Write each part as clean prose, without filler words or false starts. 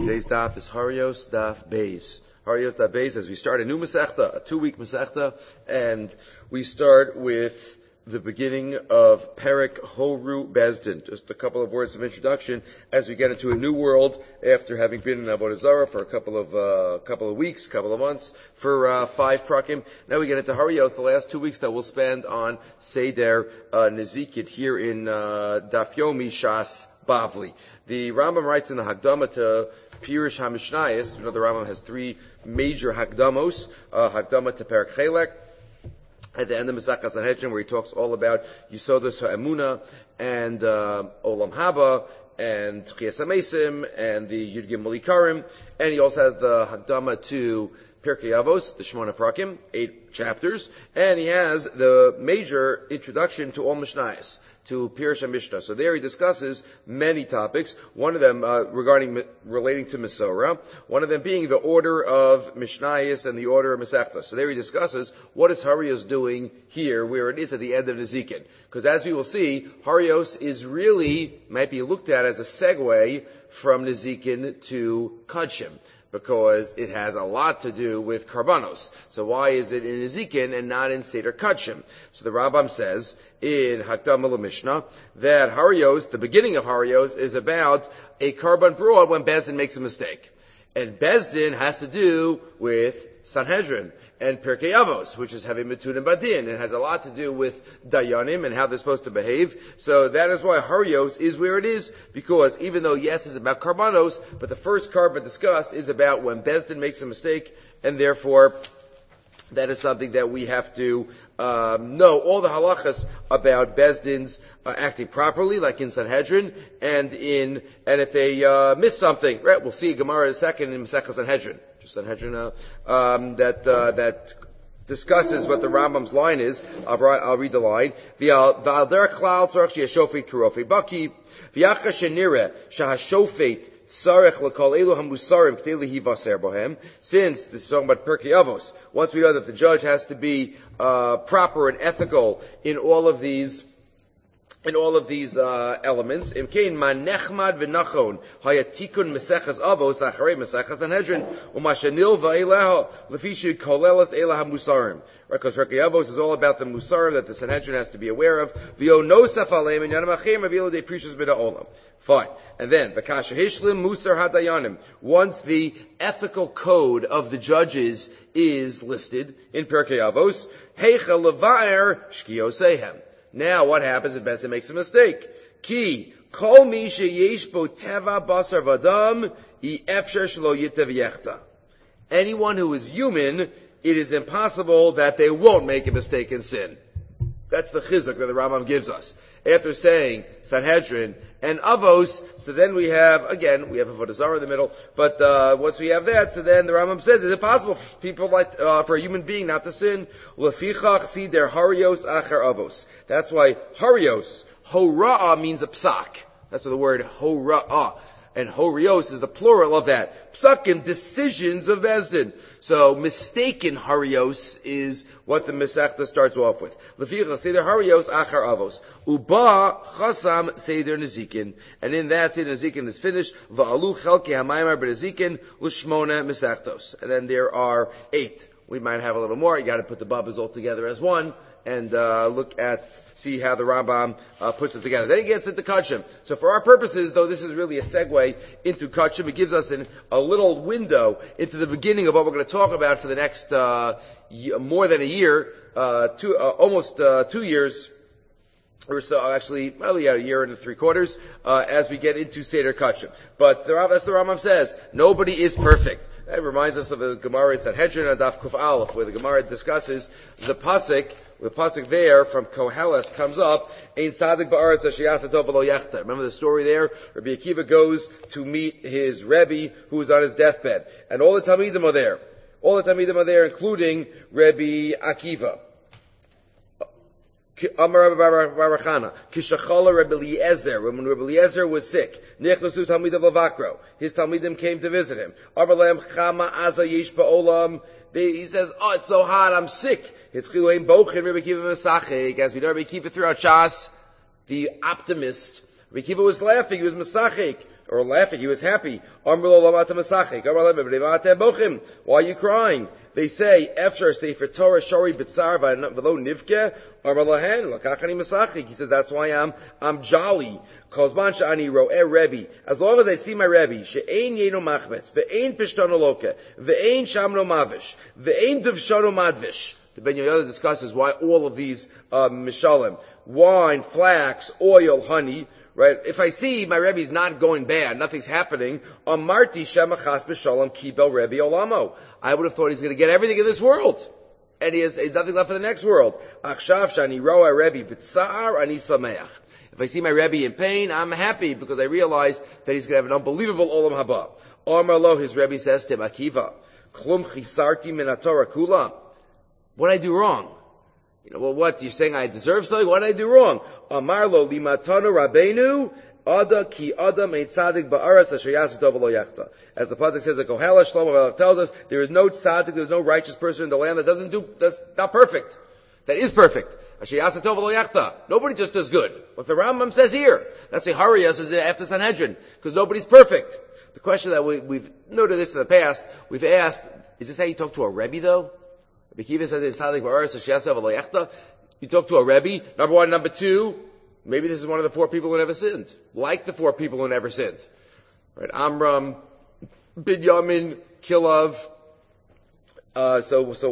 Today's daf is Harios Daf Beis. Harios Daf Beis, as we start a new Masechta, a 2-week Masechta, and we start with the beginning of Perek Horu Bezdin. Just a couple of words of introduction as we get into a new world after having been in Avodah Zarah for a couple of weeks, couple of months, for 5 prakim. Now we get into Harios, the last 2 weeks that we'll spend on Seder Nezikit here in Daf Yomi Shas Bavli. The Rambam writes in the Hagdama to Pirush HaMishnayos. You know, the Rambam has 3 major Hagdamos. Hagdama to Perek Chelek, at the end of Masechtas Sanhedrin, where he talks all about Yisodos HaEmuna and Olam Haba and Tchias HaMesim and the Yud Gimel Ikarim. And he also has the Hagdama to Pirkei Avos, the Shemona Prakim, 8 chapters, and he has the major introduction to all Mishnayos, to Pirush HaMishnah. So there he discusses many topics, one of them relating to Mesorah, one of them being the order of Mishnayos and the order of Masechta. So there he discusses what is Harios doing here, where it is at the end of Nezikin. Because as we will see, Harios is really, might be looked at as a segue from Nezikin to Kodshim, because it has a lot to do with Karbanos. So why is it in Nezikin and not in Seder Kodshim? So the Rambam says in Hakdama L'Mishnah that Harios, the beginning of Harios, is about a Karban Broad when Bezdin makes a mistake. And Bezdin has to do with Sanhedrin and Pirkei Avos, which is having Metun and Badin. It has a lot to do with Dayanim and how they're supposed to behave. So that is why Harios is where it is, because even though, yes, it's about Karbanos, but the first Karban discussed is about when Bezdin makes a mistake, and therefore that is something that we have to know all the halachas about Bezdin's acting properly, like in Sanhedrin, and if they miss something, right? We'll see a Gemara in a second in Masechtas Sanhedrin. Just Sanhedrin that discusses what the Rambam's line is. I'll read the line. V'al derech klal tzarich sheyashofet kurofei baki v'yacha shenireh shahashofet sarech l'kol elu hamusarim k'tei lehivaser bohem. Since this is talking about Pirkei Avos, once we know that the judge has to be proper and ethical in all of these elements. Imkein man nechmad v'nachon hayatikun mesechas avos acharei mesechas Sanhedrin u'mashenil va'eleha lefi kolelas elah hamusarim. Right, because Pirkei Avos is all about the musarim that the Sanhedrin has to be aware of. V'yo nosaf aleim and yanam achim avilo de precious b'da olam. Fine. And then, v'kasha hishlim musar hadayanim. Once the ethical code of the judges is listed in Pirkei Avos, heicha levaer shkiyosehem. Now, what happens if Bezdin makes a mistake? Ki, kol mi sheyesh bo teva basar vadam, I efsher shelo yitev yechta. Anyone who is human, it is impossible that they won't make a mistake and sin. That's the chizuk that the Rambam gives us. After saying Sanhedrin and Avos, so then we have Avodah Zarah in the middle, but once we have that, so then the Rambam says, is it possible for people for a human being not to sin? Lefichach sider Harios acher Avos. That's why Harios, Hora'ah, means a psak. That's what the word Hora'ah. And Horios is the plural of that. Psakim, decisions of Bezdin. So, mistaken Harios is what the Masechta starts off with. Leficha Seder Harios achar avos. Uba chasam Seder Nezikin. And in that, Seder Nezikin is finished. Va'alu chelke hamayimar b'Nezikin l'shmona Masechtos. And then there are 8. We might have a little more. You gotta put the babas all together as one. And see how the Rambam puts it together. Then he gets into Kodshim. So for our purposes, though this is really a segue into Kodshim, it gives us a little window into the beginning of what we're going to talk about for the next more than a year, almost 2 years or so, actually, a year and 3/4, as we get into Seder Kodshim. But as the Rambam says, nobody is perfect. That reminds us of the Gemara in Sanhedrin and Daf Kuf Aleph, where the Gemara discusses the pasuk. The pasuk there from Koheles comes up, Ein Sadik Ba'aretz Asher Ya'aseh Tov V'lo Yechta. Remember the story there? Rabbi Akiva goes to meet his Rebbe who is on his deathbed. And all the Talmidim are there. All the Talmidim are there, including Rabbi Akiva. Amar Rabbi Barachana, Kishachala Rabbi Eliezer, when Rabbi Eliezer was sick, Nechnasu Talmidav Lavakro, his Talmidim came to visit him. Amar Lehem Chama Aza Yesh Ba'olam, he says, oh, it's so hot, I'm sick. As we know, Rabbi Akiva throughout Shas, the optimist, Rabbi Akiva was laughing, he was masachik, or laughing, he was happy. Why are you crying? They say, Efshar Sefer Torah Shari B'tzar V'lo Nivke Amar Lahen Lakachani Masachik. He says, that's why I'm jolly. Kozman Sha'ani Ro'eh Rebbe. As long as I see my Rebbe, She'ein Yeno Machmetz, Ve'ein Pishtono Loke, Ve'ein Shamno Mavish, Ve'ein Duvshono Madvish. The Ben Yoyada discusses why all of these mishalim, wine, flax, oil, honey, right? If I see my Rebbe's not going bad, nothing's happening, Amarti Shemachas B'Shalom Kibel Rebbe Olamo. I would have thought he's going to get everything in this world. And he's nothing left for the next world. Achshav Shani Roa Rebbe B'Tzar Ani Sameach. If I see my Rebbe in pain, I'm happy because I realize that he's going to have an unbelievable Olam Haba. Amar Lo, his Rebbe says to him, Akiva, Klum Chisarti Min HaTorah Kula. What did I do wrong? Well, what? You're saying I deserve something? What did I do wrong? Amar Lo Limatanu Rabbeinu Ada Ki Adam Ein Tzadik Ba'aretz Asher Yaseh Tov Lo Yachta. As the pasuk says, the Kohelah Shlomo Melech tells us, there is no tzaddik, there is no righteous person in the land that's not perfect. That is perfect. Asher Yaseh Tov Lo Yachta. Nobody just does good. What the Rambam says here. That's the Hariya says after Sanhedrin. Because nobody's perfect. The question that we've noted this in the past, we've asked, is this how you talk to a Rebbe though? Rabbi Akiva says in Tzadik Ba'aretz Asher Yaseh Tov Lo Yachta. You talk to a Rebbe, number one. Number two, maybe this is one of the 4 people who never sinned. Like the 4 people who never sinned. Right? Amram, Binyamin, Kilav. So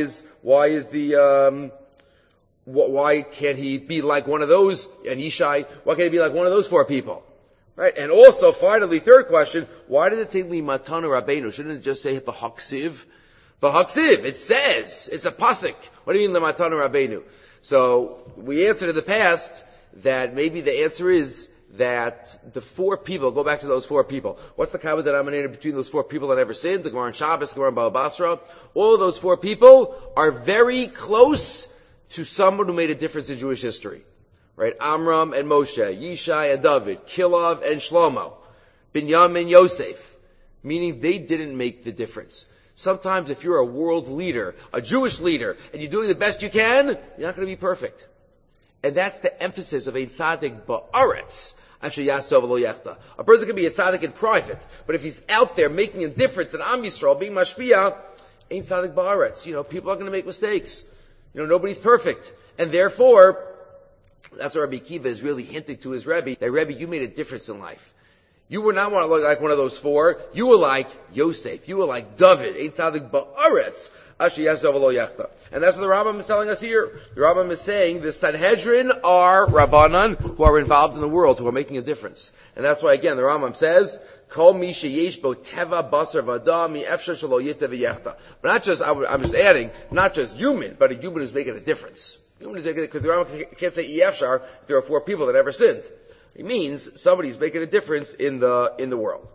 why can't he be like one of those, and Yishai, why can't he be like one of those 4 people? Right? And also, finally, third question, why did it say Limatanu Rabbeinu? Shouldn't it just say V'haksiv? V'haksiv, it says, it's a pasuk. What do you mean Limatanu Rabbeinu? So, we answered in the past that maybe the answer is that the 4 people, go back to those 4 people. What's the common denominator between those 4 people that never sinned? The Gemara in Shabbos, the Gemara in Baba Basra. All of those 4 people are very close to someone who made a difference in Jewish history. Right? Amram and Moshe, Yishai and David, Kilav and Shlomo, Binyamin and Yosef. Meaning they didn't make the difference. Sometimes if you're a world leader, a Jewish leader, and you're doing the best you can, you're not going to be perfect. And that's the emphasis of Ein Tzadik Ba'aretz Asher Yaseh Tov Lo Yachta. A person can be a tzaddik in private, but if he's out there making a difference in Am Yisrael, being mashpia, Ein Tzadik Ba'aretz. People are going to make mistakes. Nobody's perfect. And therefore, that's what Rabbi Akiva is really hinting to his Rebbe, that Rebbe, you made a difference in life. You were not like one of those 4. You were like Yosef. You were like David. Ein Tzadik Ba'aretz Asher Yaseh Tov Lo Yachta. And that's what the Rambam is telling us here. The Rambam is saying the Sanhedrin are Rabbanan who are involved in the world, who are making a difference. And that's why, again, the Rambam says, Kol mi sheyesh bo teva basar v'adam mi efshar shelo yitev v'yechta. But not just, I'm just adding, not just human, but a human who's making a difference. Human is making it, because the Rambam can't say efshar if there are 4 people that never sinned. It means somebody's making a difference in the world.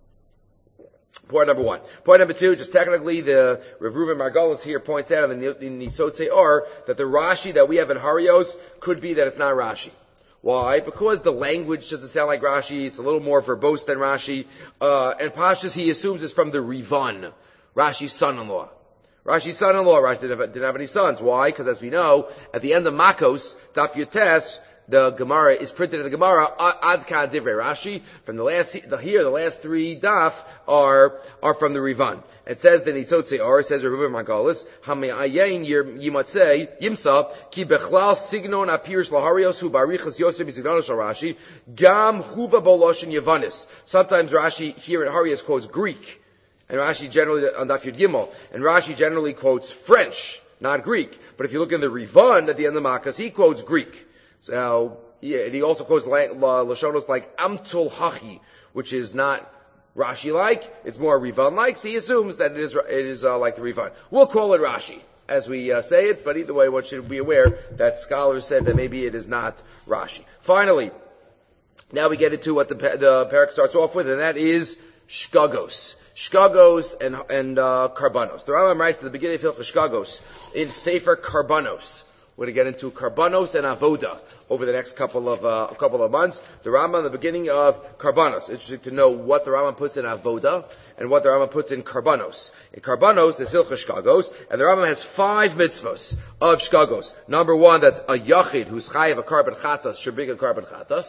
Point number 1. Point number 2, just technically, the Rav Reuven Margolis here points out in the Nitzotze Or that the Rashi that we have in Harios could be that it's not Rashi. Why? Because the language doesn't sound like Rashi, it's a little more verbose than Rashi, and Pashas he assumes is from the Rivan, Rashi's son-in-law. Rashi didn't have any sons. Why? Because as we know, at the end of Makos, Daf Yotes, the Gemara is printed in the Gemara Ad Kan Divrei Rashi. From the last 3 daf are from the Rivan. It says the Nitzotze Or, it says Reuven Margolis, Hame'ayin Yimatzei Yimsa Ki Bechlal Signon Apirish Laharios Hu Barichas Yosef Signon Shal Rashi Gam Huva Boloshin Yavanis. Sometimes Rashi here in Harios quotes Greek, and Rashi generally on Daf Yud Gimel, and Rashi generally quotes French, not Greek. But if you look in the Rivan at the end of Makas, he quotes Greek. So, he also quotes Lashonos like Amtul Hachi, which is not Rashi-like, it's more Rivan-like, so he assumes that it is like the Rivan. We'll call it Rashi, as we say it, but either way, one should be aware that scholars said that maybe it is not Rashi. Finally, now we get into what the parak starts off with, and that is Shkagos. Shkagos and Karbanos. The Rambam writes at the beginning of Shkagos in Sefer Karbanos. We're going to get into Karbanos and Avoda over the next couple of months. The Rambam, the beginning of Karbanos. Interesting to know what the Rambam puts in Avoda and what the Rambam puts in Karbanos. In Karbanos, there's Hilchos Shkagos, and the Rambam has 5 mitzvos of Shkagos. Number 1, that a Yachid who's chayav a carbon chatas should bring a carbon chatas.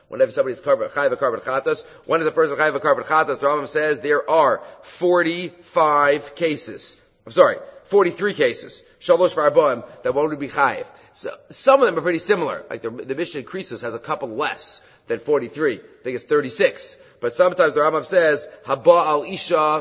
Whenever somebody is chayiv a carbon chatas, when is a person chayiv a carbon chatas? The Rambam says there are 43 cases. Shalosh v'arbaim that one would be chayiv. So some of them are pretty similar. Like the Mishnah in Krisus has a couple less than 43. I think it's 36. But sometimes the Rambam says haba al isha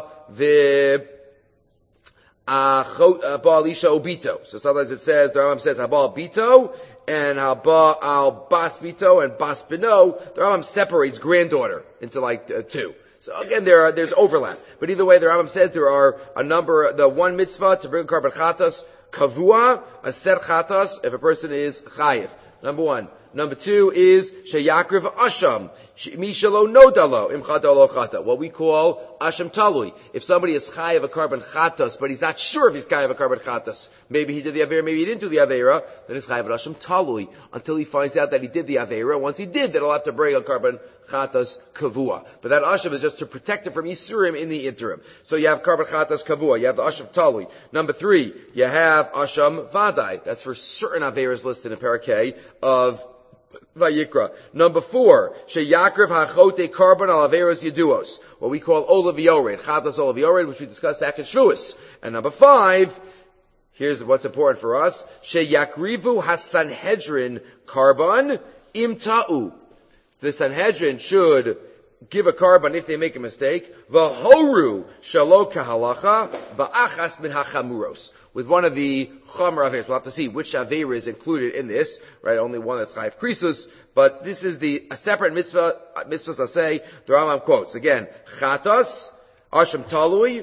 haba al isha obito. So sometimes it says the Rambam says haba al bito and haba al bas bito and bas bino. The Rambam separates granddaughter into like two. So again, there's overlap. But either way, the Rambam says there are a number, the one mitzvah to bring a carbon chatas, kavua, a ser chatas, if a person is chayiv. Number one. Number two is sheyakriv asham, mishalo nodalo, imchadalo chata. What we call asham talui. If somebody is chayiv a carbon chatas, but he's not sure if he's chayiv a carbon chatas, maybe he did the avera, maybe he didn't do the avera, then he's chayiv asham talui until he finds out that he did the avera. Once he did, then he'll have to bring a carbon chatas kavua. But that asham is just to protect it from isurim in the interim. So you have carbon chatas kavua. You have the asham talui. Number three, you have asham vadai. That's for certain averas listed in Parakeh of Vayikra. Number four, sheyakriv hachote carbon al averos yeduos. What we call olav yored, chatas olav yored, which we discussed back in Shavuos. And number five, here's what's important for us, sheyakrivu hasanhedrin carbon imta'u. The Sanhedrin should give a carbon if they make a mistake. V'horu shalo kahalacha ba'achas min hachamuros. With one of the chamer averos. We'll have to see which avera is included in this, right? Only one that's chayiv krisus. But this is a separate mitzvah, mitzvahs I say, the Rambam quotes. Again, chatas, asham talui,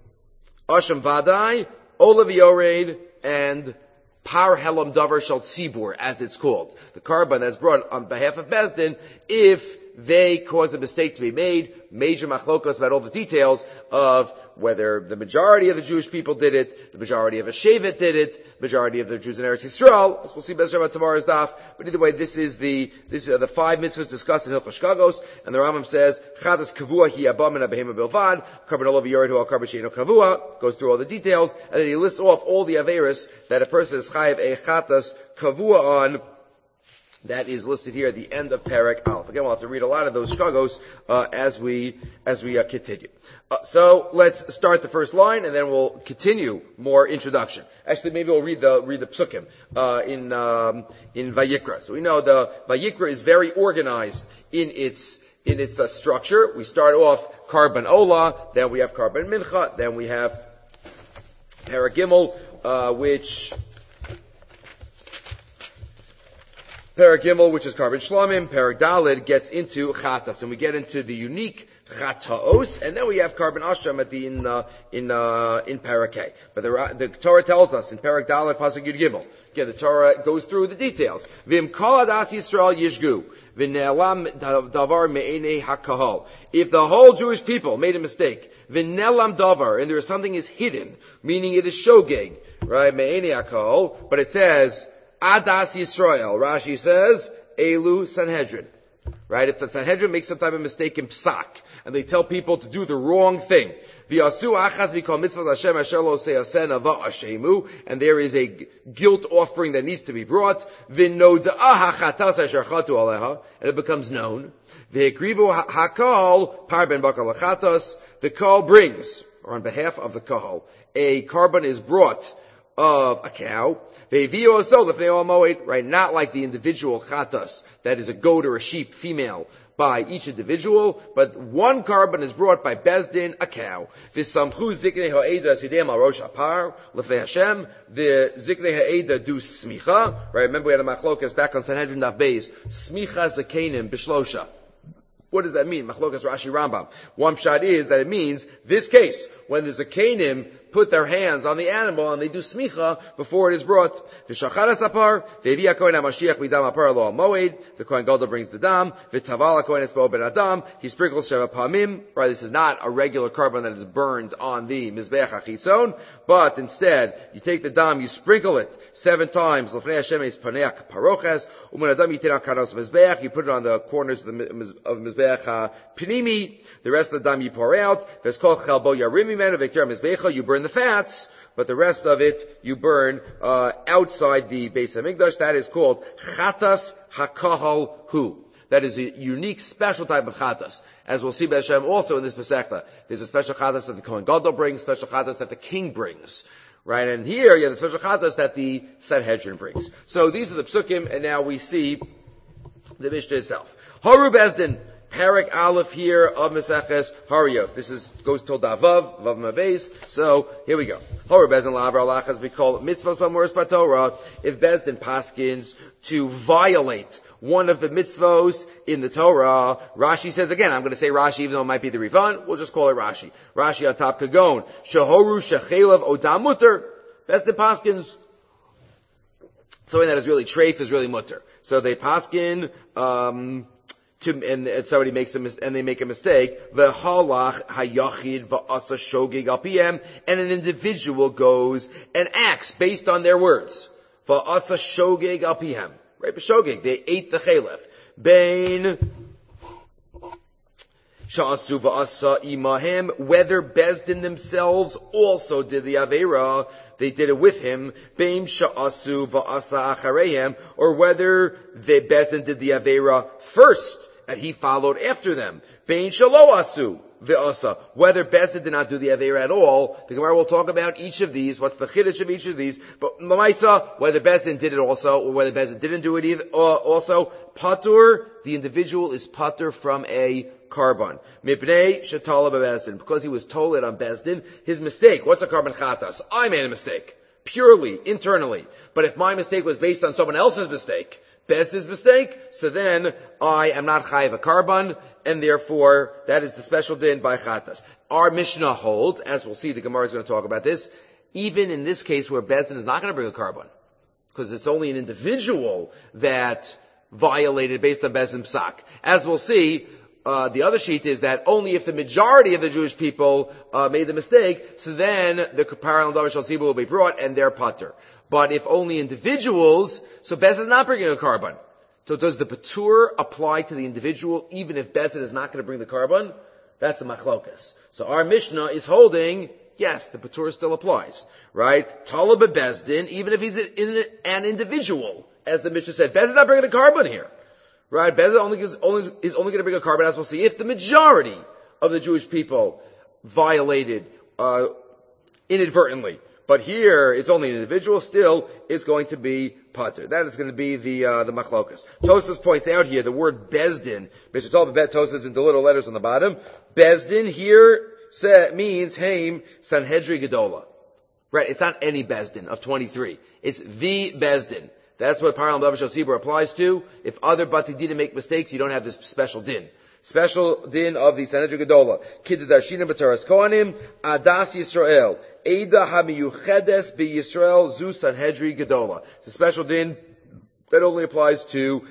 asham vadai, olav yored, and par helam davar shal tzibur, as it's called. The carbon that's brought on behalf of Bezdin, if they cause a mistake to be made, major machlokas about all the details of whether the majority of the Jewish people did it, the majority of a Shevet did it, majority of the Jews in Eretz Yisrael, as we'll see Bezrat about tomorrow's daf. But either way, this is the five mitzvahs discussed in Hilchos Shkagos, and the Rambam says, Chadas kavua hi abam min abehema bilvad, carbon olav yored hu al carbon sheino kavua, goes through all the details, and then he lists off all the averis that a person is chayiv a chatas kavua on. That is listed here at the end of Perek Aleph. Again, we'll have to read a lot of those shkagos as we continue. So let's start the first line, and then we'll continue more introduction. Actually, maybe we'll read the psukim in Vayikra. So we know the Vayikra is very organized in its structure. We start off Karban Ola, then we have Karban Mincha, then we have Perek Gimel, which is Karban Shlamim. Perek Daled gets into Chatas, and we get into the unique Chataos, and then we have Karban Asham at the in Parakeh. But the Torah tells us in Perek Daled Pasuk Yud Gimel. Again, the Torah goes through the details. V'im kol adas Yisrael yishgu v'ne'elam davar me'enei hakahol. If the whole Jewish people made a mistake, v'ne'elam davar, and there is something is hidden, meaning it is shogeg, right? Me'enei hakahol, but it says Adas Yisrael. Rashi says, Elu Sanhedrin. Right? If the Sanhedrin makes some type of mistake in Psak, and they tell people to do the wrong thing, V'yasu achas mikol mitzvahs Hashem asher lo se'asen ava ashemu, and there is a guilt offering that needs to be brought, V'noda'a hachatas asher chatu aleha, and it becomes known, V'hekrivu hakal par ben bakal hachatas, the kal brings, or on behalf of the kahal, a carbon is brought of a cow, right? Not like the individual chatas, that is a goat or a sheep, female, by each individual, but one carbon is brought by Bezdin, a cow. The ziknei ha'eda do smicha, right? Remember we had a machlokas back on Sanhedrin Daf Beis, smicha zakenim bishlosha. What does that mean? Machlokas Rashi Rambam. One shot is that it means this case, when the zakenim put their hands on the animal and they do smicha before it is brought. V'shachar asapar, ve'vi hakohen hamashiach midam apar lo moed. The Kohen Gadol brings the dam. V'taval hakohen esbo ben adam. He sprinkles sheva pamim. Right, this is not a regular carbon that is burned on the mizbeach hachitzon, but instead you take the dam, you sprinkle it 7 times. L'fnei Hashem es paneach paroches. U'men adam yitin al kanos mizbeach. You put it on the corners of mizbeach pinimi. The rest of the dam you pour out. There's called chalbo yarim mimenu v'kir mizbecha. You burn the fats, but the rest of it you burn outside the Beis Hamikdash. That is called Chatas HaKahal Hu. that is a unique, special type of chatas. As we'll see Hashem also in this Masechta. There's a special chatas that the Kohen Gadol brings, special chatas that the king brings. Right? And here, you have the special chatas that the Sanhedrin brings. So these are the psukim, and now we see the Mishnah itself. Haru Bezdin, Parak Aleph here of Maseches Hariyot. This goes till Davav, Vav Mabeis. So, here we go. Haru Bezdin Lavar Alach, as we call it, Mitzvah Somewheres Torah. If Bezdin paskins to violate one of the mitzvos in the Torah, Rashi says again, I'm going to say Rashi even though it might be the Rivan, we'll just call it Rashi. Rashi on top Kagon. Shahoru Shechelav Odam Mutter. Bezdin paskins. Something that is really treif is really mutter. So they paskin, and somebody makes and they make a mistake. V'halach hayachid v'asa shogeg al piem, and an individual goes and acts based on their words. V'asa shogeg al piem. Right, b'shogeg, they ate the chelef. Bein sha'asu v'asa imahem, whether Bezdin themselves also did the avera, they did it with him, bein sha'asu v'asa acharehem, or whether the Bezdin did the avera first, and he followed after them. Bein shalo asu v'asa, whether Bezdin did not do the avera at all. The Gemara will talk about each of these, what's the chiddush of each of these, but Lamaisa, whether Bezdin did it also, or whether Bezdin didn't do it either, also, patur, the individual is patur from a carbon. Mipnei shetala bebezdin, because he was told it on Bezdin, his mistake, what's a carbon chatas? I made a mistake. Purely, internally. But if my mistake was based on someone else's mistake, Bezdin's mistake, so then I am not chayiv a carbon, and therefore that is the special din by chatas. Our Mishnah holds, as we'll see, the Gemara is going to talk about this, even in this case where Bezdin is not going to bring a carbon, because it's only an individual that violated based on Bezdin psak. As we'll see, the other sheet is that only if the majority of the Jewish people made the mistake, so then the Kapara and Davar Shal Tzibur will be brought, and they're patur. But if only individuals, so Bezdin is not bringing a carbon. So does the patur apply to the individual even if Bezdin is not going to bring the carbon? That's the machlokas. So our Mishnah is holding, yes, the patur still applies. Right? Talab Bezdin, even if he's an individual, as the Mishnah said. Bezdin is not bringing a carbon here. Right? Bezdin is only going to bring a carbon, as we'll see, if the majority of the Jewish people violated inadvertently. But here, it's only an individual, still, it's going to be patur. That is going to be the machlokas. Tosas points out here, the word Bezdin, Mr. Talbot Tosas in the little letters on the bottom. Bezdin here means Haim Sanhedrin Gedola. Right? It's not any Bezdin of 23. It's the Bezdin. That's what Paral Davar Shal Tzibur applies to. If other Batidinim make mistakes, you don't have this special din. Special din of the Sanhedrin Gedola. Kiddush Darshinim B'Taras Kohanim, Adas Yisrael. Eida HaMiyuchedes BeYisrael Zu Sanhedrin Gedola. It's a special din that only applies to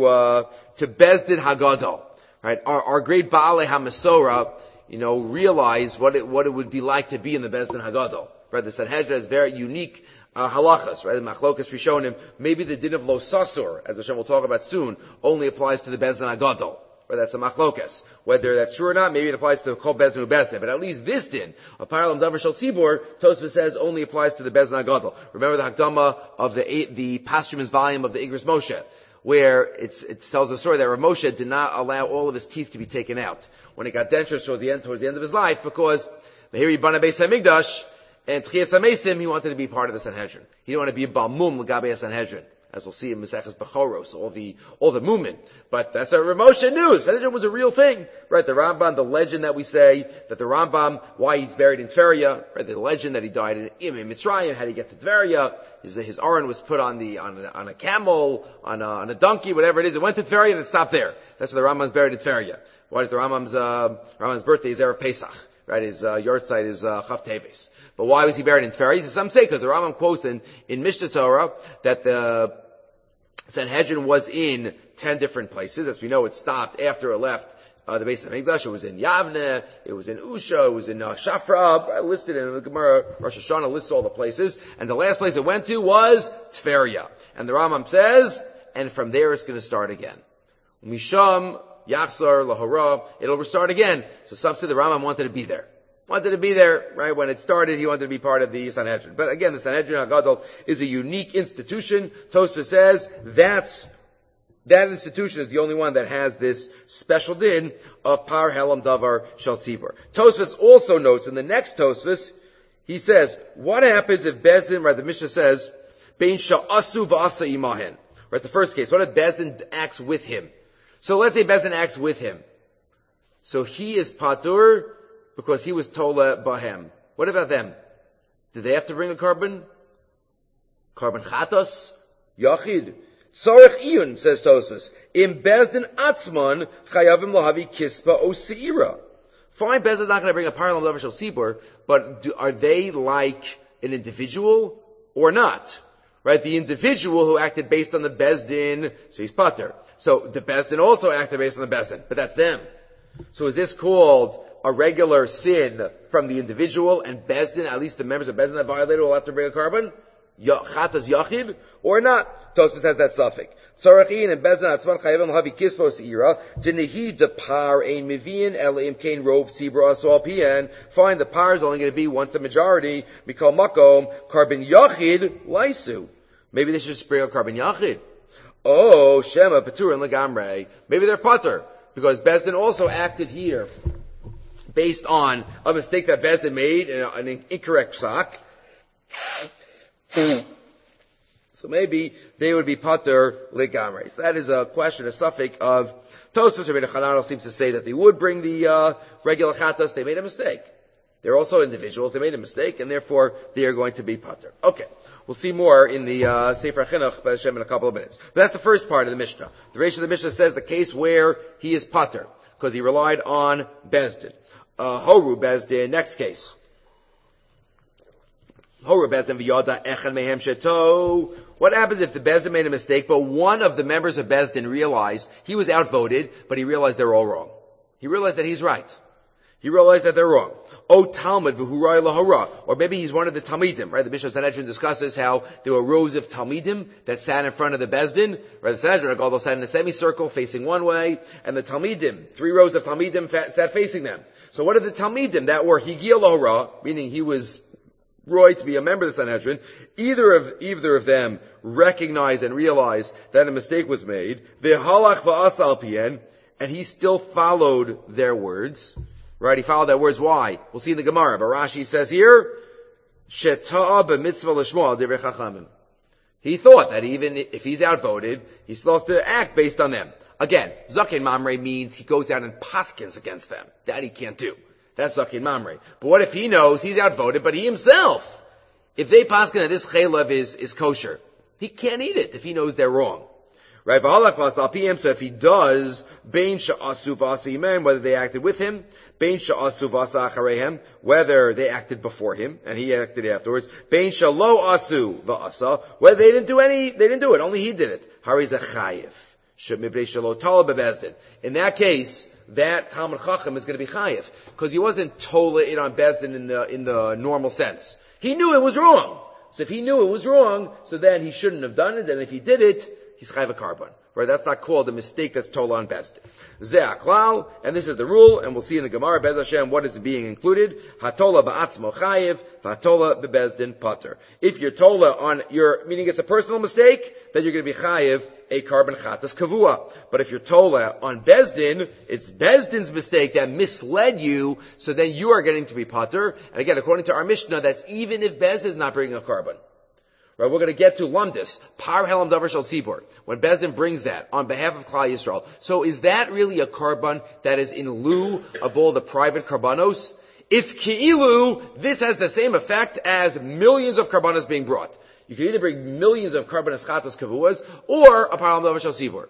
Bezdin Hagadol. Right? Our great Baalei HaMasora, realize what it would be like to be in the Bezdin Hagadol. Right? The Sanhedrin has very unique halachas, right? The machlokas Rishonim, maybe the din of Lo Sasur, as Hashem will talk about soon, only applies to the Bezdin Hagadol. Right, that's a machlokas. Whether that's true or not, maybe it applies to Kol Bezdin Ubezdin. But at least this din, a Paral Davar Shal Tzibur, Tosfos says only applies to the Bezdin Hagadol. Remember the Hakdama of the posthumous volume of the Igros Moshe, where it tells the story that Rav Moshe did not allow all of his teeth to be taken out when he got dentures towards the end of his life, because Mehiri Bana Beis HaMikdash and Tchias HaMesim, he wanted to be part of the Sanhedrin. He didn't want to be a Balmum L'Gabei Sanhedrin, as we'll see in Maseches Bechoros, all the movement. But that's what Rav Moshe knew. Sanhedrin was a real thing. Right, the Rambam, the legend that we say, that the Rambam, why he's buried in Tveria, right, the legend that he died in Mitzrayim, how to get to Tveria, his Aron was put on a camel, on a donkey, whatever it is. It went to Tveria and it stopped there. That's why the Rambam's buried in Tveria. Why is the Rambam's birthday is Erev Pesach? Right, his yahrzeit is Chav Teves. But why was he buried in Tveria? Some say because the Rambam quotes in Mishnah Torah that the Sanhedrin was in 10 different places. As we know, it stopped after it left the Beis HaMikdash. It was in Yavne, it was in Usha, it was in Shafra, listed in the Gemara. Rosh Hashanah lists all the places. And the last place it went to was Tveria. And the Rambam says, and from there it's going to start again. Misham, Yachzar, Lahora, it'll restart again. So some say the Rambam wanted to be there. Right? When it started, he wanted to be part of the Sanhedrin. But again, the Sanhedrin HaGadol is a unique institution. Tosfos says that's That institution is the only one that has this special din of par helam davar shel tzibur. Tosfos also notes in the next Tosfos, he says, what happens if Bezdin, right, the Mishnah says, bein sha'asu v'asa imahen. Right, the first case. What if Bezdin acts with him? So let's say Bezdin acts with him. So he is patur because he was tola bahem. What about them? Do they have to bring a carbon? Carbon chatos? Yachid? Tzorech iyun, says Tosfos. Im Bezdin atzman chayavim lahavi kispa o seira. Fine, Bezdin's not going to bring a parallel davar shel tzibur, but are they like an individual or not? Right? The individual who acted based on the Bezdin, so he's pater. So the Bezdin also acted based on the Bezdin, but that's them. So is this called a regular sin from the individual and Bezdin, at least the members of Bezdin that violated will have to bring a carbon? Chatas yachid? Or not? Tosfos has that suffix. Tzorachin and Bezdin atzman chayavim lahavi kispo seira, denehi de par ein mivian el imkain rov tzibra asal pien. Fine, the par is only going to be once the majority, mikol makom, carbon yachid, laisu. Maybe they should just bring a carbon yachid. Oh, shema paturin legamrei. Maybe they're patur, because Bezdin also acted here based on a mistake that Bezdin made in an incorrect psak. So maybe they would be pater legamrei. So that is a question, a suffix of Tosfos. Rabbeinu Chananel seems to say that they would bring the regular chatas. They made a mistake. They're also individuals. They made a mistake, and therefore they are going to be pater. Okay, we'll see more in the Sefer Chinuch B'ez Hashem in a couple of minutes. But that's the first part of the Mishnah. The Reish of the Mishnah says the case where he is pater because he relied on Bezdin. Horu Bezdin. Next case. Horu Bezdin v'yada echan mehem sheto. What happens if the Bezdin made a mistake, but one of the members of Bezdin realized he was outvoted, but he realized they're all wrong. He realized that he's right. He realized that they're wrong. O Talmud v'hurai lahara. Or maybe he's one of the Talmidim, right? The Mishnah Sanhedrin discusses how there were rows of Talmidim that sat in front of the Bezdin, right? The Sanhedrin, all sat in a semicircle facing one way, and the Talmidim, 3 rows of Talmidim sat facing them. So what are the Talmidim that were Higia lahara, meaning he was Roy to be a member of the Sanhedrin, either of them recognized and realized that a mistake was made, v'halach v'asal pien, and he still followed their words. Right, he followed their words. Why? We'll see in the Gemara. But Rashi says here, Sheta'a b'mitzvah l'shmo divrei chachamim. He thought that even if he's outvoted, he's supposed to act based on them. Again, Zaken Mamre means he goes out and paskins against them. That he can't do. That's Zaken Mamre. But what if he knows he's outvoted, but he himself, if they paskin that this chaylev is kosher, he can't eat it if he knows they're wrong. Right, so if he does, bein sha'asu v'asa imen, whether they acted with him, bein sha'asu v'asa acharehem, whether they acted before him, and he acted afterwards, bein sha'lo asu v'asa, whether they didn't do it, only he did it. Hariz a chayiv. Shemibnei shalo tala bebezdin. In that case, that Talmud Chacham is going to be chayiv, because he wasn't tola it on bezdin in the normal sense. He knew it was wrong. So if he knew it was wrong, so then he shouldn't have done it, and if he did it, he's chayiv a carbon. Right? That's not called a mistake that's told on Bezdin. Ze'ah klal, and this is the rule, and we'll see in the Gemara, Bez Hashem, what is being included. Hatola ba'atzmo chayiv, hatola bebezdin pater. If you're tola on meaning it's a personal mistake, then you're going to be chayiv a carbon chatas kavua. But if you're tola on Bezdin, it's Bezdin's mistake that misled you, so then you are getting to be pater. And again, according to our Mishnah, that's even if Bezdin is not bringing a carbon. Right, we're going to get to Lumdis, Par Helam Davar Shel Tzibur, when Bezdin brings that on behalf of Klal Yisrael. So is that really a carbon that is in lieu of all the private karbanos? It's Ki'ilu, this has the same effect as millions of karbanos being brought. You can either bring millions of karbanos chatas kavuas, or a Par Helam Davar Shel Tzibur.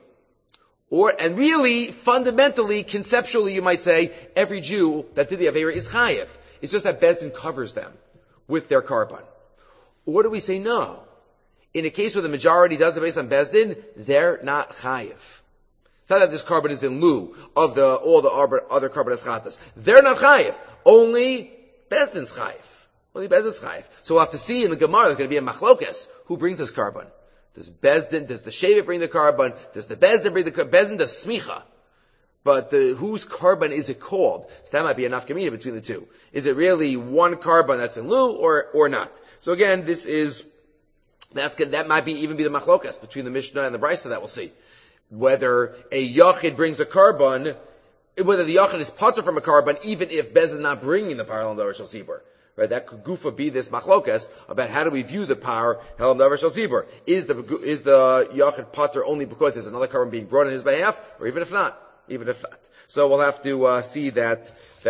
And really, fundamentally, conceptually, you might say, every Jew that did the Aveira is chayiv. It's just that Bezdin covers them with their carbon. Or do we say no? In a case where the majority does it based on Bezdin, they're not chayiv. It's not that this carbon is in lieu of all the other carbon chatas. They're not chayiv. Only Bezdin's chayiv. Only Bezdin's chayiv. So we'll have to see in the Gemara, there's going to be a machlokes. Who brings this carbon? Does the Shevet bring the carbon? Does the Bezdin bring the carbon? Bezdin does smicha. But whose carbon is it called? So that might be a nafkamina between the two. Is it really one carbon that's in lieu or not? So again, that might even be the machlokas between the Mishnah and the Brisa that we'll see. whether a Yachid brings a carbon, whether the Yachid is patur from a carbon, even if Bez is not bringing the par Helam Davar Shel Zibur. Right, that could gufa be this machlokas about how do we view the par Helam Davar Shel Zibur. Is the Yachid patur only because there's another carbon being brought on his behalf, or even if not? So we'll have to see that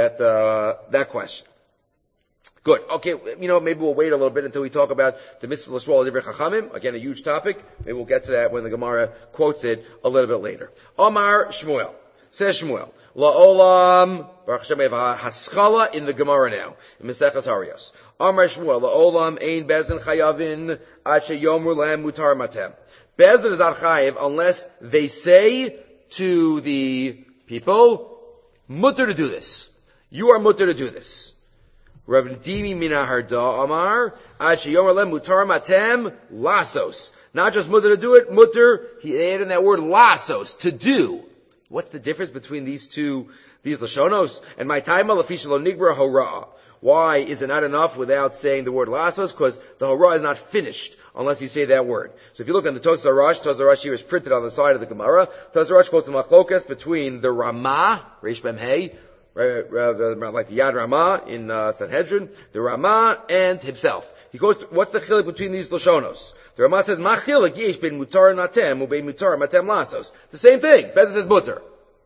question. Good. Okay, maybe we'll wait a little bit until we talk about the mitzvah l'shmuel divrei chachamim. Again, a huge topic. Maybe we'll get to that when the Gemara quotes it a little bit later. Amar Shmuel. Says Shmuel. La'olam, Baruch Hashem, we have a haskala in the Gemara now, in Maseches Hariyos. Amar Shmuel, la'olam ein bezin chayavin ad sheyomru lahem mutar matem. Bezin is not chayav unless they say to the people, mutter to do this. You are mutter to do this. Rav Dimi mina harda amar, ad sheyomru lahem mutar matem, lasos. Not just mutter to do it, mutter, he added in that word lasos, to do. What's the difference between these lashonos? And my time alafish lo nigra hora. Why is it not enough without saying the word lasos? Because the hora is not finished unless you say that word. So if you look on the Tosar Rash here is printed on the side of the Gemara. Tosar Rash quotes a machlokas between the Ramah, Reish Mem Hey, like the Yad Ramah in Sanhedrin, the Ramah and himself. He goes, what's the chiluk between these lashonos? The Ramah says, "Ma chiluk yesh ben mutar natem ubein mutar matem lasos." The same thing. Bezin says mutar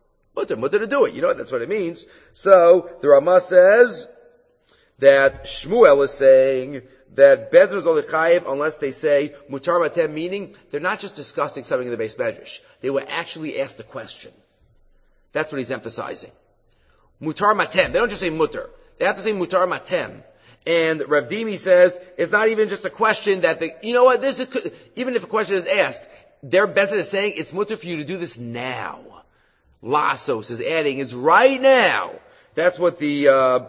to do it. That's what it means. So the Ramah says that Shmuel is saying that Bezin is only chayiv unless they say mutar matem, meaning they're not just discussing something in the Beis Medrash. They were actually asked a question. That's what he's emphasizing. Mutar matem. They don't just say mutar. They have to say mutar matem. And Rav Dimi says, it's not even just a question that even if a question is asked, their Bezin is saying, it's mutter for you to do this now. Lasos is adding, it's right now. That's what the,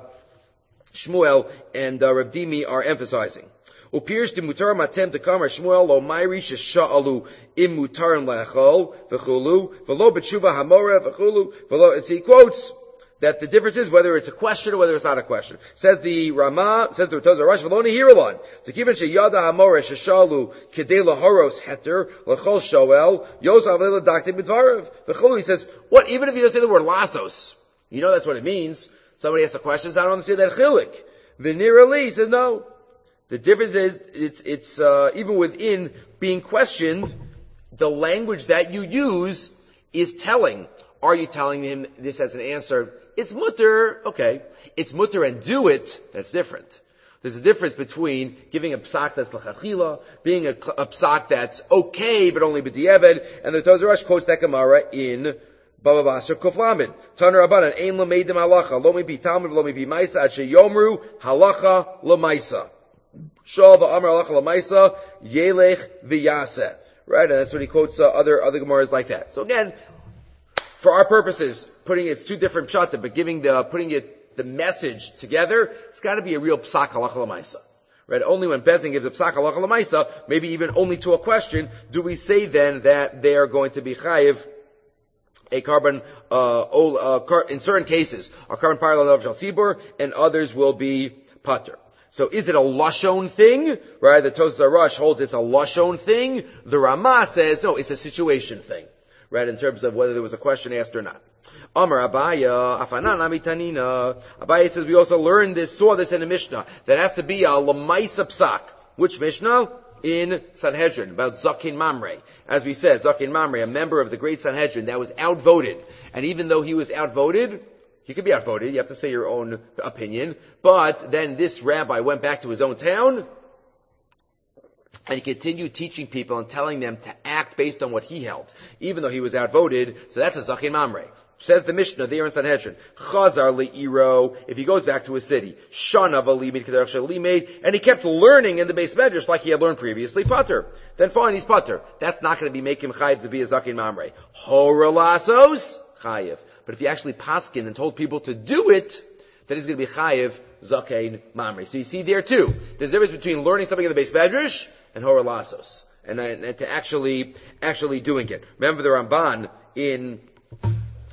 Shmuel and Rav Dimi are emphasizing. Upirs de mutar matem to kamar Shmuel lo mayri shesha'alu im mutarim lechol v'chulu v'lo b'tshuva hamora v'chulu v'lo, and he quotes that the difference is whether it's a question or whether it's not a question. Says the Ramah, says the Tosar Rash, v'lo nihiralon. To keep in sheyada hamora sheshalu kedei lahoros heter lechol shoel yosav le'ladaktim b'dvarav v'chulu. He says, what? Even if you don't say the word lasos, that's what it means. Somebody asks a question, so I don't understand that chilik. V'nirali, he says no. The difference is it's even within being questioned, the language that you use is telling. Are you telling him this as an answer? It's mutter, okay. It's mutter and do it, that's different. There's a difference between giving a psak that's l'chachila, being a psak that's okay, but only b'di'eved, and the Tosar Rash quotes that Gemara in Baba Basra Kuflamin. Taner Rabbanan, ein l'meidim halacha, lo mi bi talmud, lo mi bi maisa, ad sheyomru halacha l'maisa. Shal v'amar halacha l'maisa, yelech v'yaseh. Right, and that's what he quotes other Gemaras like that. So again, for our purposes, it's two different pshatim, but putting the message together, it's got to be a real psak halacha l'maisa. Right? Only when Bezin gives a psak halacha l'maisa, maybe even only to a question, do we say then that they are going to be chayiv a carbon, in certain cases, a carbon parallel of Shel Zibur, and others will be pater. So is it a lashon thing? Right? The Tosar Rash holds it's a lashon thing. The Ramah says, no, it's a situation thing. Right, in terms of whether there was a question asked or not. Amar Abaya, Afanan Amitanina. Abaya says we also saw this in the Mishnah, that has to be a Lamaisa Psak. Which Mishnah? In Sanhedrin, about Zakin Mamre. As we said, Zakin Mamre, a member of the great Sanhedrin that was outvoted. And even though he was outvoted, he could be outvoted, you have to say your own opinion, but then this rabbi went back to his own town, and he continued teaching people and telling them to act based on what he held, even though he was outvoted. So that's a Zachin Mamre. Says the Mishnah there in Sanhedrin, Chazar li'iro, if he goes back to his city, Shana v'limid k'derech shel limed, and he kept learning in the Beis Medrash like he had learned previously, pater. Then fine, he's pater. That's not going to be making him chayiv to be a Zachin Mamre. Horalasos, chayiv. But if he actually paskin and told people to do it, then he's going to be chayiv Zachin Mamre. So you see there too, there's a difference between learning something in the Beis Medrash and horalasos, and to actually doing it. Remember the Ramban in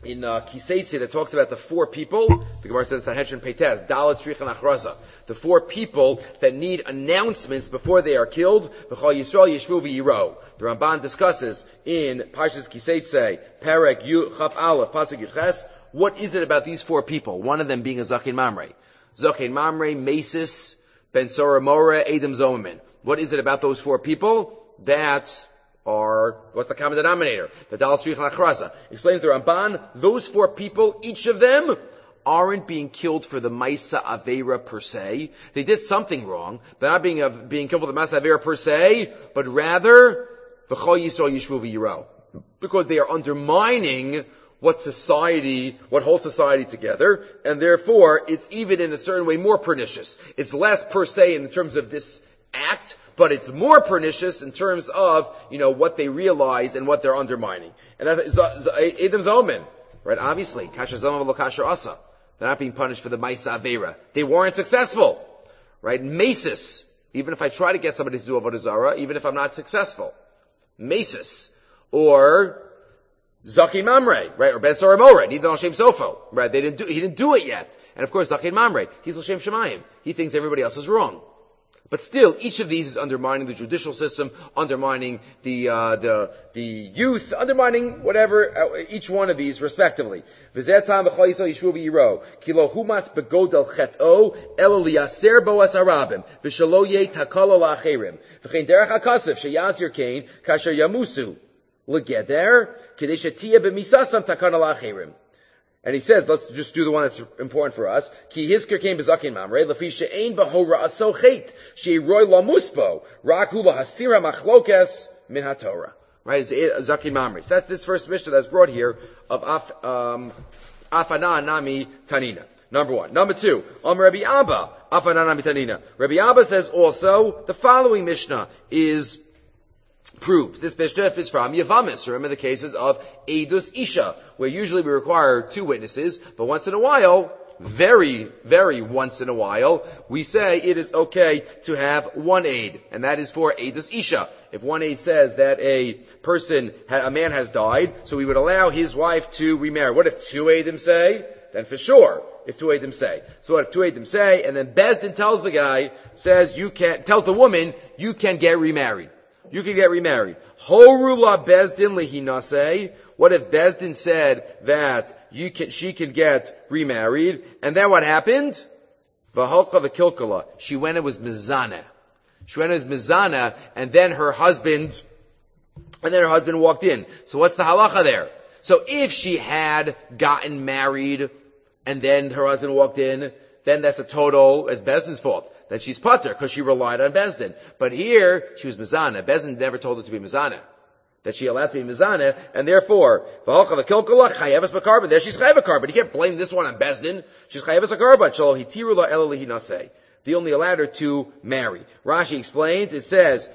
in Kiseitse that talks about the four people. The Gemara says Sanhedrin Peites, Dalet Tzrichan Achraza. The four people that need announcements before they are killed. B'chol Yisrael Yishvu v'Yiro. The Ramban discusses in Parshas Kiseitse, Perek Chaf Aleph, Pasuk Yudches, what is it about these four people? One of them being a Zakin Mamre. Zakin Mamre, Mesis, Ben Sora More, Edom Zomerman. What is it about those four people that are, what's the common denominator? The Dal Srichan Achraza. Explains the Ramban, those four people, each of them, aren't being killed for the Maisa Avera per se. They did something wrong, but not being killed for the Maisa Avera per se, but rather, V'chol Yisrael Yishvu v'Yiro. Because they are undermining what holds society together, and therefore, it's even in a certain way more pernicious. It's less per se in terms of this act, but it's more pernicious in terms of, what they realize and what they're undermining. And that's Edom Zomen, right? Obviously, Kasher Zoma v'lo Kasher Asa. They're not being punished for the Maisa Avera. They weren't successful, right? Mesis, even if I try to get somebody to do Avodah Zarah, even if I'm not successful. Mesis. Or Zakin Mamre, right? Or Ben Sora More, Nidan Hashem Sofo, right? He didn't do it yet. And of course, Zakin Mamre, he's L'Shem Shemayim. He thinks everybody else is wrong. But still, each of these is undermining the judicial system, undermining the youth, undermining whatever, each one of these respectively. V'zetam v'chol Yisrael yishvu v'yiro, ki lo humas begodel chet'o, ela liyaser boas harabim, v'shalo yeh takala la'acherim. V'chein derech ha'kasef, sheyazir kain, kasher yamusu, l'geder, k'dei shetiyeh b'misasam takana la'acherim. And he says, let's just do the one that's important for us. Ki hizker came bezakin mamre, lefi she'ein b'hora asochet, she'roy lamuspo, rak hu lahasira machlokes min haTorah. Right, it's zakin mamre. So that's this first Mishnah that's brought here of Afana Nami Tanina. Number one. Number two, Rabbi Abba, Afana Nami Tanina. Rabbi Abba says also, the following Mishnah proves. This Mishnah is from Yavamis. Remember the cases of Eidus Isha, where usually we require two witnesses, but once in a while, very, very once in a while, we say it is okay to have one aid, and that is for Eidus Isha. If one aid says that a man has died, so we would allow his wife to remarry. What if two aidim say? Then for sure, if two aidim say. So what if two aidim say, and then Bezdin tells the guy, tells the woman, you can get remarried. You can get remarried. Horula Bezdin lehinase. What if Bezdin said that she can get remarried? And then what happened? V'holcha v'kilkala. She went and was mizana. And then her husband walked in. So what's the halacha there? So if she had gotten married and then her husband walked in, then that's it's Bezdin's fault. Then she's pater, because she relied on Bezdin. But here, she was mizana. Bezdin never told her to be mizana. That she allowed to be mizana, and therefore, there she's chayav a carbon. You can't blame this one on Bezdin. She's chayav a carbon. They only allowed her to marry. Rashi explains, it says,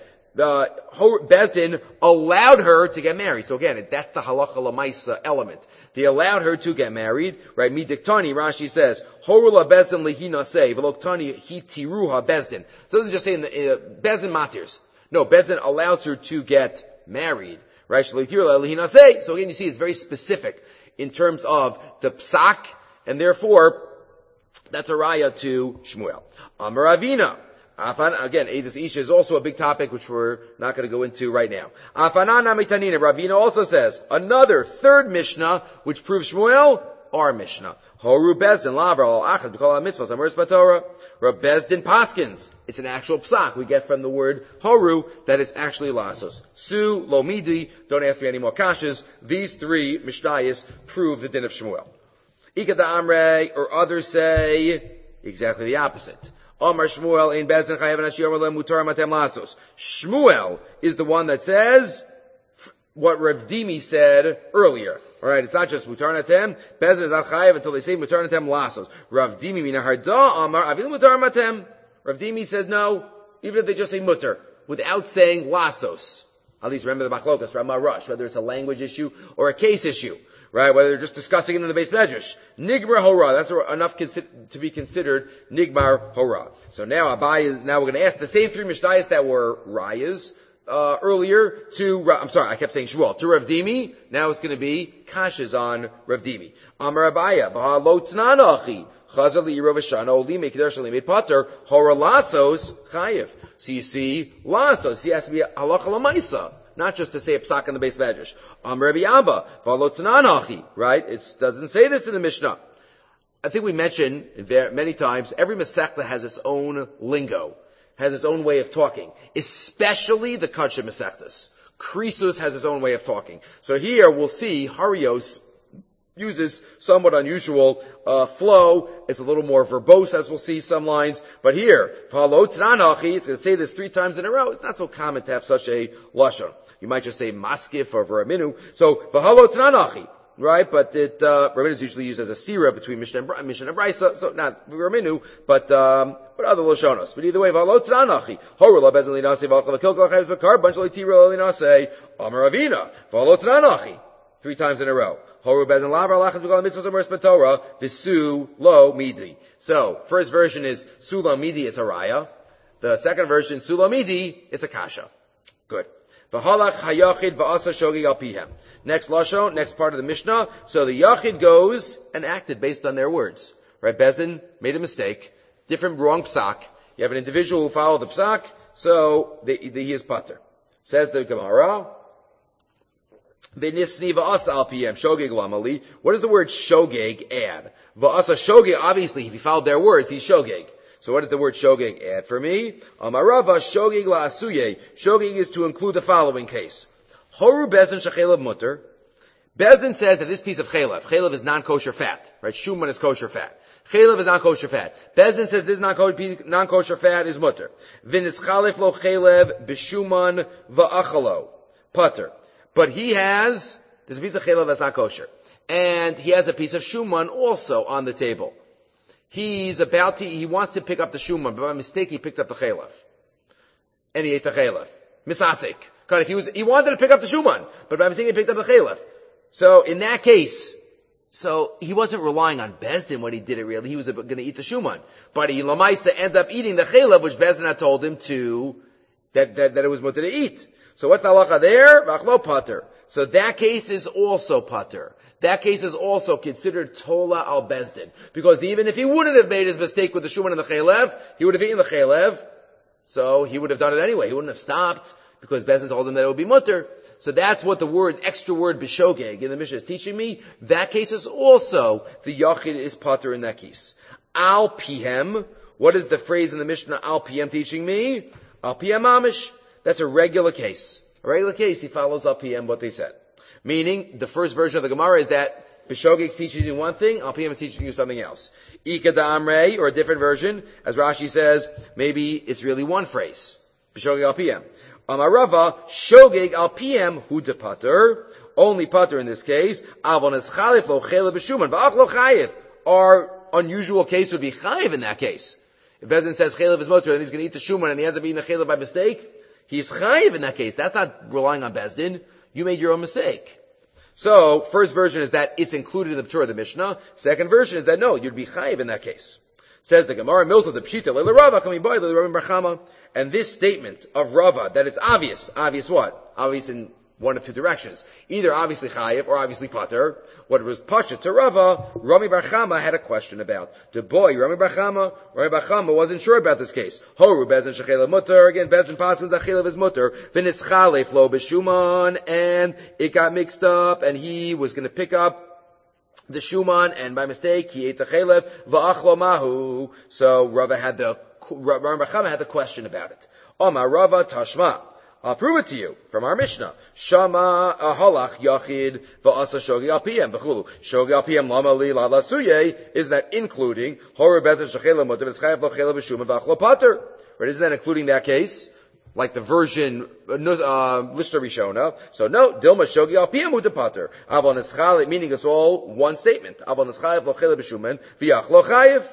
Bezdin allowed her to get married. So again, that's the halacha lamaisa element. They allowed her to get married, right? Midiktani, Rashi says, Horula Bezdin lehinaseh, veloktani hitiruha Bezdin. It doesn't just say Bezdin matirs. No, Bezdin allows her to get married, right? So again, you see, it's very specific in terms of the psak, and therefore, that's a raya to Shmuel. Amaravina. Again, Eidus Isha is also a big topic, which we're not going to go into right now. Afanan Amitanina. Ravina also says, another third Mishnah, which proves Shmuel, our Mishnah. Horu Bezdin, Lavar, Al Achad, B'kol HaMitzvos, Amers Batorah. Rab Bezdin Paskins. It's an actual psak. We get from the word Horu that it's actually Lasos. Su, Lomidi, don't ask me any more kashas. These three Mishnayos prove the din of Shmuel. Ikada Amre, or others say exactly the opposite. Omar Shmuel in Bezdin Chayav Nashiyom Alem Mutar Matem Lasos. Shmuel is the one that says what Rav Dimi said earlier. Alright, it's not just Mutar Natem. Bezdin is not Chayav until they say Mutar Natem Lasos. Rav Dimi mina Harda Omar Avil Mutar Matem. Rav Dimi says no, even if they just say Mutar, without saying Lasos. At least remember the Machlokas from Rush, whether it's a language issue or a case issue. Right, whether they're just discussing it in the base medrash. Nigmar hora, that's enough to be considered Nigmar hora. So now we're going to ask the same three mishnayos that were rayas, earlier to, I kept saying Shmuel, to Rav Dimi. Now it's going to be kashas on Rav Dimi. Amar Abaya, Baha lo tnanachi, Chazal li Yerov Shana, Oli Mekdash Li Meit Pater, Hora Lasos, Chayiv. So you see, Lasos, he has to be halacha lamaisa, not just to say a psak in the base medrash. Amar Rabbi Abba, Baha lo tnanachi, right? It doesn't say this in the Mishnah. I think we mentioned many times, every Masechta has its own lingo, has its own way of talking, especially the Kadsha Masechtas. Krisus has his own way of talking. So here we'll see Harios uses somewhat unusual flow. It's a little more verbose, as we'll see some lines. But here, V'halo T'nanachi, it's going to say this 3 times in a row. It's not so common to have such a lashon. You might just say maskif or v'raminu. So V'halo T'nanachi. Right, but Raminu is usually used as a stira between Mishnah and Brisa, so not Raminu, but other Lashonos. But either way, V'alo T'nanachi, Horula Bezin Linase, V'alcha V'kilkal Chayz V'kar, Bunch L'tira Linase, Amar Avina, V'alo T'nanachi, 3 times in a row. Horu Bezin Lavar Lachas V'kal Mitzvahs Amar Torah, V'su Lo Midi. So, first version is Sula Midi, it's a raya. The second version, Sula Midi, it's a kasha. Good. V'halach hayachid v'asa shogig al pihem. Next lashon, next part of the Mishnah. So the yachid goes and acted based on their words. Right? Bezin made a mistake. Different wrong psak. You have an individual who followed the psak, so he is pater. Says the Gemara. V'nisni v'asa al pihem shogig lamali. What does the word shogig add? V'asa shogig, obviously, if he followed their words, he's shogig. So what does the word shogig add for me? Amarava shogig la'asuye. Shogig is to include the following case. Horu bezin shechelav mutter. Bezin says that this piece of chelav is non-kosher fat. Right? Shuman is kosher fat. Chelav is non-kosher fat. Bezin says this non-kosher fat is mutter. V'nischalef lo chelav b'shuman va'achalo. Putter. But there's a piece of chelav that's not kosher. And he has a piece of shuman also on the table. He wants to pick up the shuman, but by mistake he picked up the chelav. And he ate the chelav. Misasik. He wanted to pick up the shuman, but by mistake he picked up the chelav. So in that case, he wasn't relying on Bezdin when he did it really. He was going to eat the shuman. But he lamaisa ended up eating the chelav, which Bezdin had told him that it was mutter to eat. So what's the halacha there? V'achlo pater. So that case is also pater. That case is also considered tola al bezdin. Because even if he wouldn't have made his mistake with the shuman and the chelev, he would have eaten the chelev, so he would have done it anyway. He wouldn't have stopped, because bezdin told him that it would be mutter. So that's what the extra word b'shogeg in the Mishnah is teaching me. That case is also, the yachid is pater in that case. Al pihem, what is the phrase in the Mishnah al pihem teaching me? Al pihem amish. That's a regular case. A regular case, he follows al pihem what they said. Meaning, the first version of the Gemara is that B'shogeg is teaching you one thing, Al Piyam is teaching you something else. Ika da'amrei, or a different version, as Rashi says, maybe it's really one phrase. B'shogeg Al Piyam. Amarava, Shogeg Al Piyam, hu de pater, only pater in this case, Avon es chalif lo chelev b'shuman, v'ach lo chayiv. Our unusual case would be chayiv in that case. If Bezin says chelev is mutter, and he's going to eat the shuman, and he ends up eating the chelev by mistake, he's chayiv in that case. That's not relying on Bezdin. You made your own mistake. So, first version is that it's included in the Torah of the Mishnah. Second version is that no, you'd be chayiv in that case. Says the Gemara, Mills of the Pshita, Leila Rava, Kami Boy, Leila Rabbi Barchama. And this statement of Rava, that it's obvious what? Obvious in one of two directions. Either obviously chayiv or obviously pater. What was pasha to Rava, Rami Barchama had a question about. The boy, Rami Barchama wasn't sure about this case. Horu bezin shechela mutter, again, bezin paskin the chelav is mutter, v'nischale flo b'shuman, and it got mixed up, and he was going to pick up the shuman, and by mistake, he ate the chelav, v'achlo mahu. So Rami Barchama had the question about it. Omar Rava tashma. I'll prove it to you from our Mishnah. Shama halach yachid va'asa shogi al piyam v'chulu. Shogi al piyam lama li la suye, is that including horu bezin shechela mutter v'schayev lo chela b'shuma v'achlo pater? Right? Isn't that including that case? Like the version Lishna Rishona. So no, Dilma shogi al piyam uta pater. Avon eschale, meaning it's all one statement. Avon eschayev lo chela b'shuman v'achlo chayev.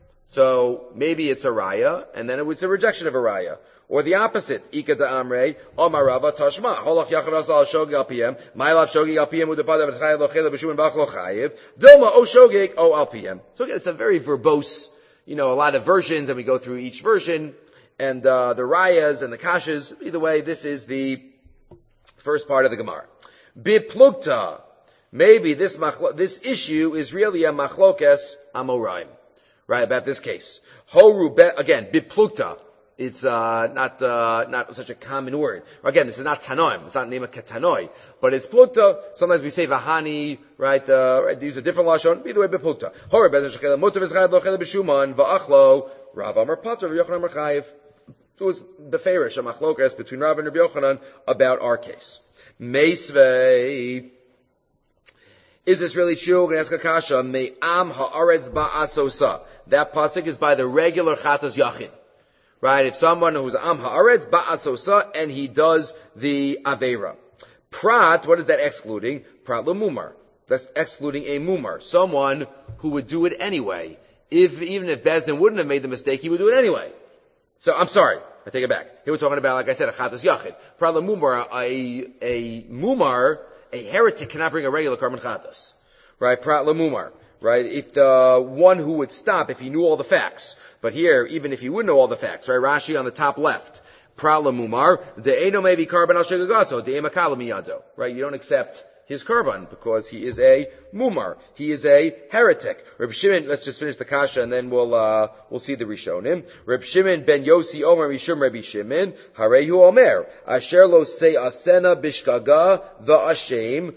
So maybe it's a raya, and then it was a rejection of a raya. Or the opposite, Ika da'amrei, Omar Rava tashma, Holach yachad asal shogi al piyam, Mailav shogi al piyam u'depada v'tchayev lo chela b'shuman b'ach lo chayev, Dilma o shogeg o al piyam. So again, it's a very verbose, a lot of versions, and we go through each version, And the rayas and the kashas, either way, this is the first part of the Gemara. Biplukta, maybe this issue is really a machlokes amoraim, right, about this case. Horu, again, biplukta. It's not such a common word. Again, this is not tanoim. It's not nema ketanoi, but it's plukta. Sometimes we say vahani, right? These are different lashon. Either way, biplukta. Horu bezer shechela mutar v'zchayad lo chela b'shuman va'achlo Rav Amar Pater Rabbi Yochanan Amar Chayiv. It was beferish a machlokas between Rav and Rabbi Yochanan about our case. Meisvei. Is this really true? We're going to ask a kasha. Me'am ha'aretz ba'asosa. That pasuk is by the regular chatas yachin. Right? If someone who's am ha'aretz ba'asosa and he does the avera. Prat, what is that excluding? Prat l'mumar. That's excluding a mumar. Someone who would do it anyway. Even if Bezdin wouldn't have made the mistake, he would do it anyway. So, I'm sorry. I take it back. Here we're talking about, like I said, a chatas yachid. Prat l'mumar, a mumar, a heretic cannot bring a regular carbon chatas. Right? Prat l'mumar. Right? If the one who would stop, if he knew all the facts. But here, even if he wouldn't know all the facts, right? Rashi on the top left. Prat l'mumar, the eno maybe carbon al shegagaso, the emakala miyado. Right? You don't accept his carbon because he is a mumar. He is a heretic. Reb Shimon, let's just finish the kasha and then we'll see the Rishonim. Reb Shimon ben Yosi Omer Mishum Rabbi Shimon, Harehu Omer, Asher lo se asena bishkaga the ashem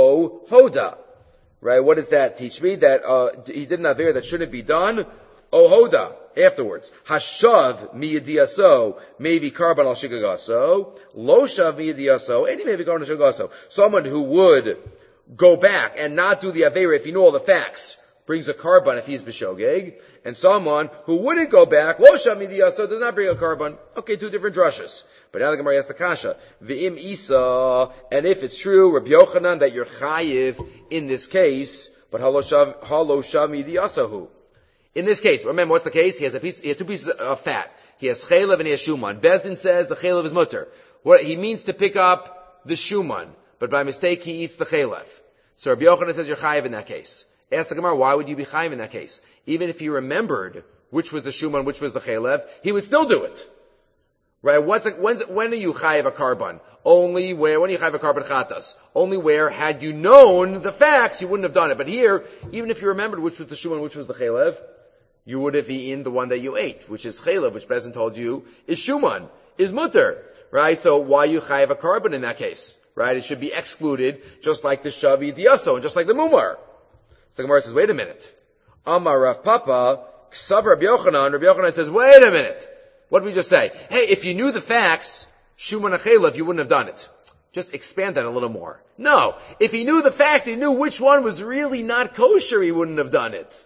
o hoda. Right? What does that teach me? That he did an aver that shouldn't be done. O hoda. Afterwards, hashav miyadiyaso, maybe carbon al shigagaso, lo shav miyadiyaso, any maybe carbon al shigagaso. Someone who would go back and not do the avera if he knew all the facts, brings a carbon if he's b'shogeg, and someone who wouldn't go back, lo shav miyadiyaso, does not bring a carbon. Okay, two different drushes. But now the Gemara asks the kasha, v'im isa, and if it's true, Rabbi Yochanan, that you're chayiv in this case, but halo shav midiyasahu. In this case, remember what's the case? He has two pieces of fat. He has chaylev and he has shuman. Bezdin says the chaylev is mutter. What he means to pick up the shuman, but by mistake he eats the chaylev. So Rabbi Yochanan says you're chayiv in that case. Ask the Gemara, why would you be chayiv in that case? Even if he remembered which was the shuman, which was the chaylev, he would still do it. Right? When are you chayiv a carbon? Only where, when are you chayiv a carbon chatas? Only where, had you known the facts, you wouldn't have done it. But here, even if you remembered which was the shuman, which was the chaylev, you would have eaten the one that you ate, which is chaylev, which Bezdin told you is shuman, is mutter. Right? So why you chayiv a carbon in that case? Right? It should be excluded, just like the shavi diyaso, and just like the mumar. So the Gemara says, wait a minute. Amar Rav Papa, Ksav Rabbi Yochanan says, wait a minute. What did we just say? Hey, if you knew the facts, shuman and chaylev, you wouldn't have done it. Just expand that a little more. No. If he knew the facts, he knew which one was really not kosher, he wouldn't have done it.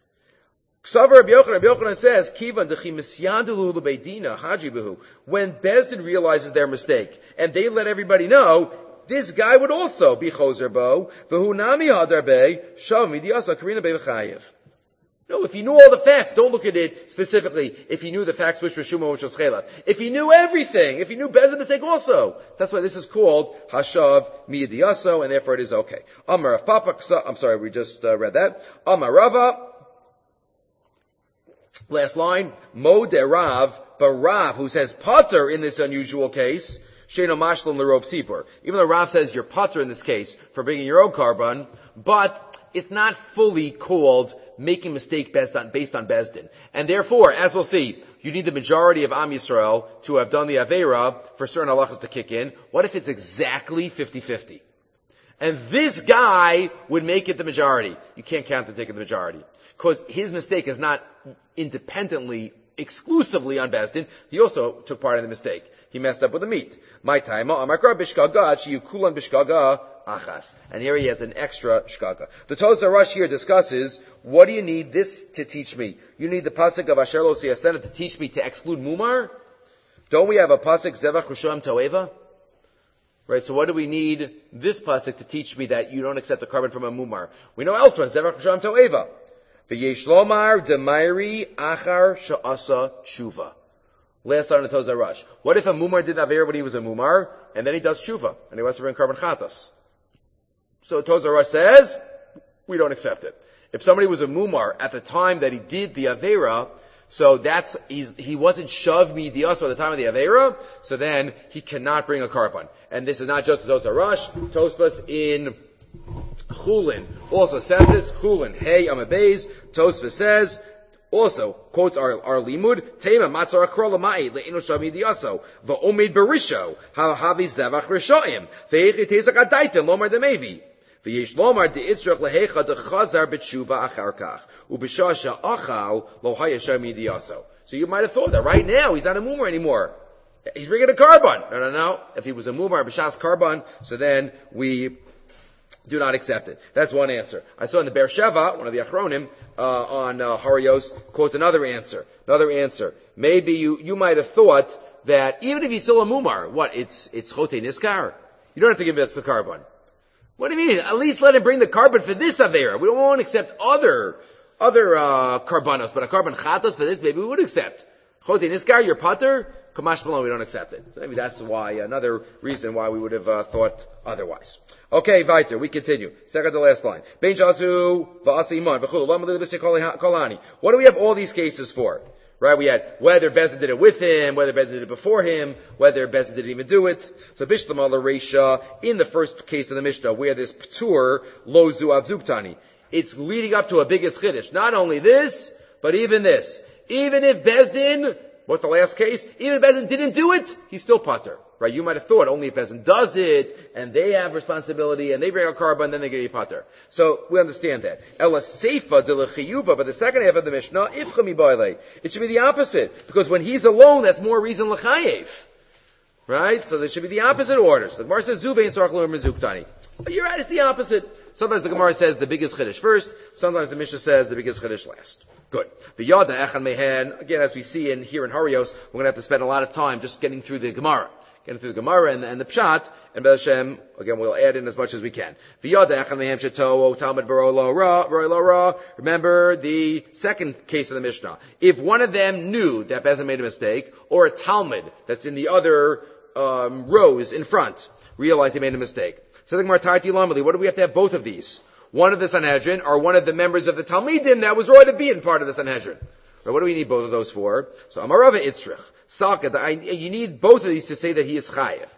Rabbi Yochanan says, Kivan dechi misyadulu lebeidina hajibuhu. When Bezdin realizes their mistake, and they let everybody know, this guy would also be choser bo, v'hu nami hadarbe, shav midiyasa karina be'v'chayev. No, if he knew all the facts, don't look at it specifically. If he knew the facts, which was Shuman, which was Chaylev. If he knew everything, if he knew Bezdin's mistake also. That's why this is called Hashav Miyadiyaso, and therefore it is okay. Amar Rav Papa, I'm sorry, we just read that. Amar Rava, last line, Mo de Rav, but Rav, who says Pater in this unusual case, Sheino Mashlam L'Rov Sipur. Even though Rav says you're Pater in this case for bringing your own carbon, but it's not fully called making mistake based on Bezdin. And therefore, as we'll see, you need the majority of Am Yisrael to have done the Aveira for certain halachas to kick in. What if it's exactly 50-50? And this guy would make it the majority. You can't count him taking the majority. Because his mistake is not independently, exclusively on Bezdin. He also took part in the mistake. He messed up with the meat. My time, Amakra Bishkaga, Chiyukulan Bishkaga, Achas. And here he has an extra shkaga. The Tozer Rush here discusses, what do you need this to teach me? You need the pasuk of Asher Lo Siyasena to teach me to exclude Mumar? Don't we have a pasuk Zevach Risham Toeva? Right, so what do we need this pasuk to teach me that you don't accept the carbon from a Mumar? We know elsewhere, Zevach Risham Toeva. V'yesh lomar demairi achar sha'asa tshuva. Last line of Tozer Rush. What if a Mumar did Aver when he was a Mumar, and then he does tshuva, and he wants to bring carbon chatas? So Tozer Rush says, we don't accept it. If somebody was a Mumar at the time that he did the Avera, So he wasn't shav midiyaso at the time of the Aveira, so then he cannot bring a carbon. And this is not just Tosfos Rush, Tosfos in Chulin also says this, Chulin, hey, Amabez, Tosfos says, also, quotes our limud, Tema matzar akro l'mai, le'inu shav midiyaso, va'omid berisho, ha'havi zevach rishoim, ve'echi tezak adaitin, lomar demevi. V'yesh lomar de'itzrach lehecha dechazar b'tshuva achar kach, u'b'shasha achal lo hayashav midiyaso. So you might have thought that right now he's not a mumar anymore. He's bringing a carbon. No. If he was a mumar b'shas carbon, so then we do not accept it. That's one answer. I saw in the Be'er Sheva, one of the Achronim, on Harios, quotes another answer. Maybe you might have thought that even if he's still a mumar, it's chote niskar. You don't have to give it the carbon. What do you mean? At least let him bring the carbon for this Avera. We don't want to accept other carbonos, but a carbon chatos for this, maybe we would accept. Chote niskar, your pater, Kamash Malon, we don't accept it. So maybe that's why, another reason why we would have thought otherwise. Okay, weiter, we continue. Second to last line. What do we have all these cases for? Right, we had whether Bezin did it with him, whether Bezin did it before him, whether Bezin didn't even do it. So Bishlam ala Reisha, in the first case of the Mishnah, where this Ptur, lo zu avzuktani, it's leading up to a biggest chiddush. Not only this, but even this. Even if Bezdin, what's the last case? Even if Bezdin didn't do it, he's still pater. Right? You might have thought only if Bezdin does it, and they have responsibility, and they bring a carbon, then they get a pater. So, we understand that. Ela seifa de lechiyuva, but the second half of the Mishnah, ifcha mi baile. It should be the opposite. Because when he's alone, that's more reason lechayev. Right? So there should be the opposite orders. The Gemara says, zuvein sarchlo mezuktani. But you're right, it's the opposite. Sometimes the Gemara says the biggest chiddush first, sometimes the Mishnah says the biggest chiddush last. Good. The Yada Echan Mehen, again, as we see here in Harios, we're going to have to spend a lot of time just getting through the Gemara. Getting through the Gemara and the Pshat, and Be'ez Hashem, again, we'll add in as much as we can. The Yada Echan Mehem Sheto'o, Talmud B'ro Lo Ra. Remember the second case of the Mishnah. If one of them knew that Be'ez made a mistake, or a Talmud that's in the other rows in front realized he made a mistake. So the Gemara Tarti Lamali, what do we have to have both of these? One of the Sanhedrin, or one of the members of the Talmidim that was right to be in part of the Sanhedrin. Right, what do we need both of those for? So Amarava Itzrich. You need both of these to say that he is chayev.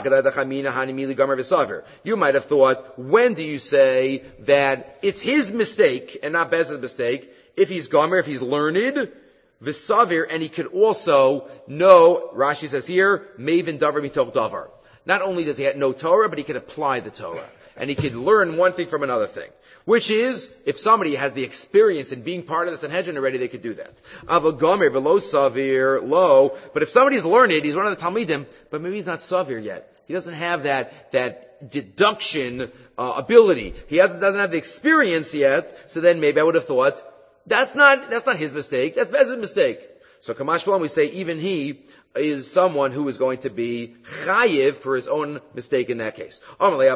You might have thought, when do you say that it's his mistake and not Bez's mistake? If he's gomer, if he's learned, v'savir, and he could also know, Rashi says here, maven davar mitoch davar. Not only does he know Torah, but he could apply the Torah. And he could learn one thing from another thing. Which is, if somebody has the experience in being part of the Sanhedrin already, they could do that. Avagomer velo savir lo. But if somebody's learned, he's one of the Talmidim, but maybe he's not savir yet. He doesn't have that deduction ability. He doesn't have the experience yet. So then maybe I would have thought, that's not his mistake. That's Bez's mistake. So Kamash Shalom, we say even he is someone who is going to be chayiv for his own mistake in that case. What are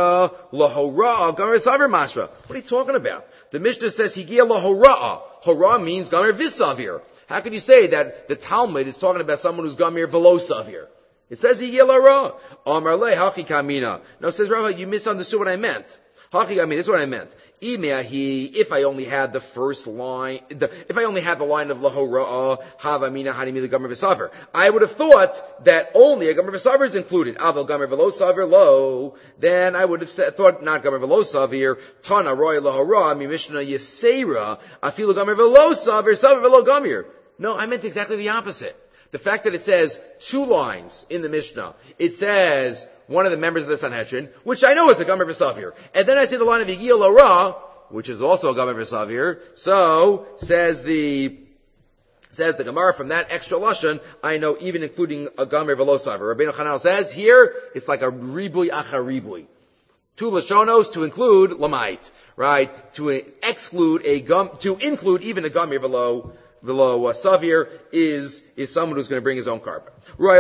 you talking about? The Mishnah says higia lahora. Hora means gamer visavir. How can you say that the Talmud is talking about someone who's gamer velosavir? It says higia lahora. Amar le haki kamina. No, it says Rava, you misunderstood what I meant. Haki kamina, this is what I meant. If I only had the first line, if I only had the line of lahora, havamina hanimi gamer v'saver, I would have thought that only a gamer v'saver is included. Aval gamer v'lo lo, then I would have thought not gamer v'lo tana roy lahora, mi mishnah yesera, afilu gamer v'lo saver v'lo gamer. No, I meant exactly the opposite. The fact that it says two lines in the Mishnah, it says one of the members of the Sanhedrin, which I know is a Gamer V'Savir, and then I say the line of Yigil Lara, which is also a Gamer V'Savir, so says the Gemara from that extra lashon, I know even including a Gamer V'Losavir. Rabbeinu Chanal says here, it's like a ribui achar ribui. Two lashonos to include lamait, right? To include even a Gamer V'Lo savir is someone who's going to bring his own carbon.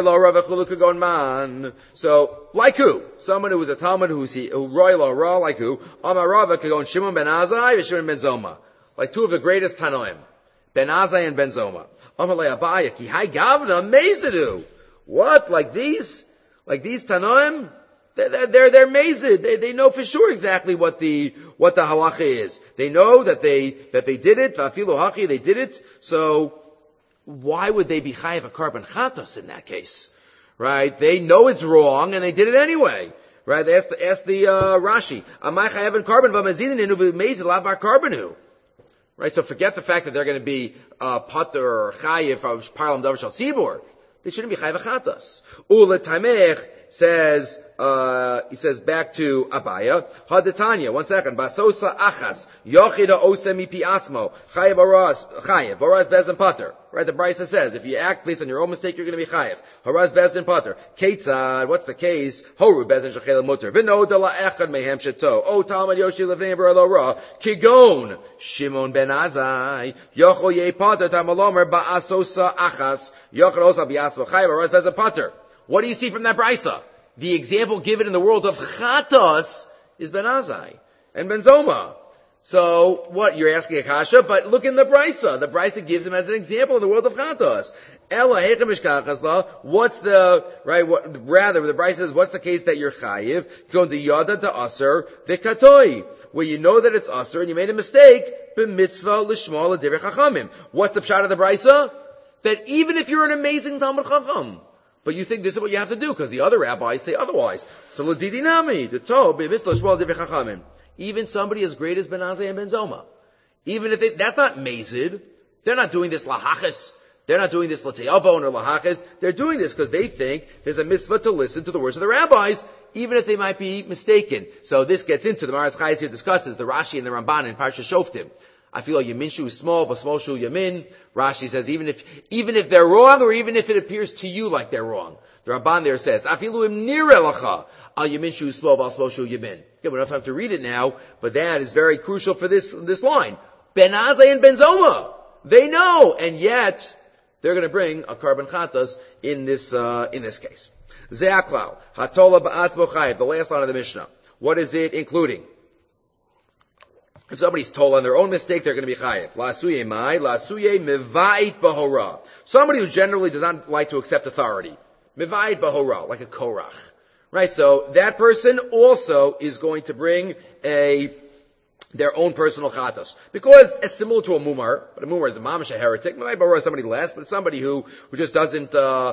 So, like who? Someone who was a Talmud who Roy La Ra, like who? Amar Rava Kagon Shimon ben Azai and Shimon ben Zoma. Like two of the greatest Tanoim. Ben Azai and Ben Zoma. Amar Le Abaya Ki Hai Gavna Mezidu. What? Like these Tanoim? They're mazed. They know for sure exactly what the halacha is. They know that they did it. Vafilu haki, they did it. So why would they be chayiv a carbon chatos in that case? Right? They know it's wrong and they did it anyway. Right? They asked the Rashi, Amai chayiv in carbon v'mazidin inu v'meiz lavar carbonu. Right? So forget the fact that they're going to be pater or chayiv of parlam davar shal tzibur. They shouldn't be chayiv a chatos. Ula tamech says, he says back to Abaya, Hadatanya, 1 second, Basosa achas, Yochida osemi pi atzmo, Chayev Baraz Bez and Pater. Right, the Brisa says, if you act based on your own mistake, you're going to be Chayev. Haraz Bez and Pater. Ketzad, what's the case? Horu Bez and Shechel Mutter. V'no dala echad mehem sheto. O Talmud Yoshi levnei v'relo ra. Kigon. Shimon ben Azai. Yochel ye Pater tamalomer ba'asosa achas. Yochel osa bi'atzmo. Chayev Baraz Bez and Pater. What do you see from that brisa? The example given in the world of chatos is Ben Azai and Ben Zoma. So, what? You're asking a kasha, but look in the brisa. The brisa gives him as an example in the world of chatos. What's the, right, rather, the brisa says, what's the case that you're chayiv? Going to yada to aser, v'katoi. Where you know that it's aser and you made a mistake, b'mitzvah l'shma l'divrei chachamim. What's the pshat of the brisa? That even if you're an amazing Talmud Chacham, but you think this is what you have to do, because the other rabbis say otherwise. So l'didinami, the tov, b'mitzvah l'shma l'divrei chachamim. Even somebody as great as Ben Azai and Ben Zoma. Even if that's not mazid, they're not doing this lahachas, they're not doing this l'te'avon or lahachas, they're doing this because they think there's a mitzvah to listen to the words of the rabbis, even if they might be mistaken. So this gets into, the Maharatz Chayes here discusses the Rashi and the Ramban in Parsha Shoftim. I feel like Yamin shu is small, but small shu Yamin. Rashi says even if they're wrong, or even if it appears to you like they're wrong. The Ramban there says, Afilu im nirelacha al Yamin shu small, but small shu Yamin. Okay, we don't have to read it now, but that is very crucial for this line. Ben Azai and Ben Zoma, they know, and yet they're going to bring a carbon chatas in this case. Ze'aklau hatola ba'atzmo chayev, the last line of the Mishnah. What is it including? If somebody's told on their own mistake, they're going to be chayev. La'asuye mai, la'asuye mevait bahora. Somebody who generally does not like to accept authority. Mevait bahora, like a korach. Right, so that person also is going to bring their own personal chatas. Because it's similar to a mumar, but a mumar is a mamash, a heretic. Mevait bahora is somebody less, but it's somebody who just doesn't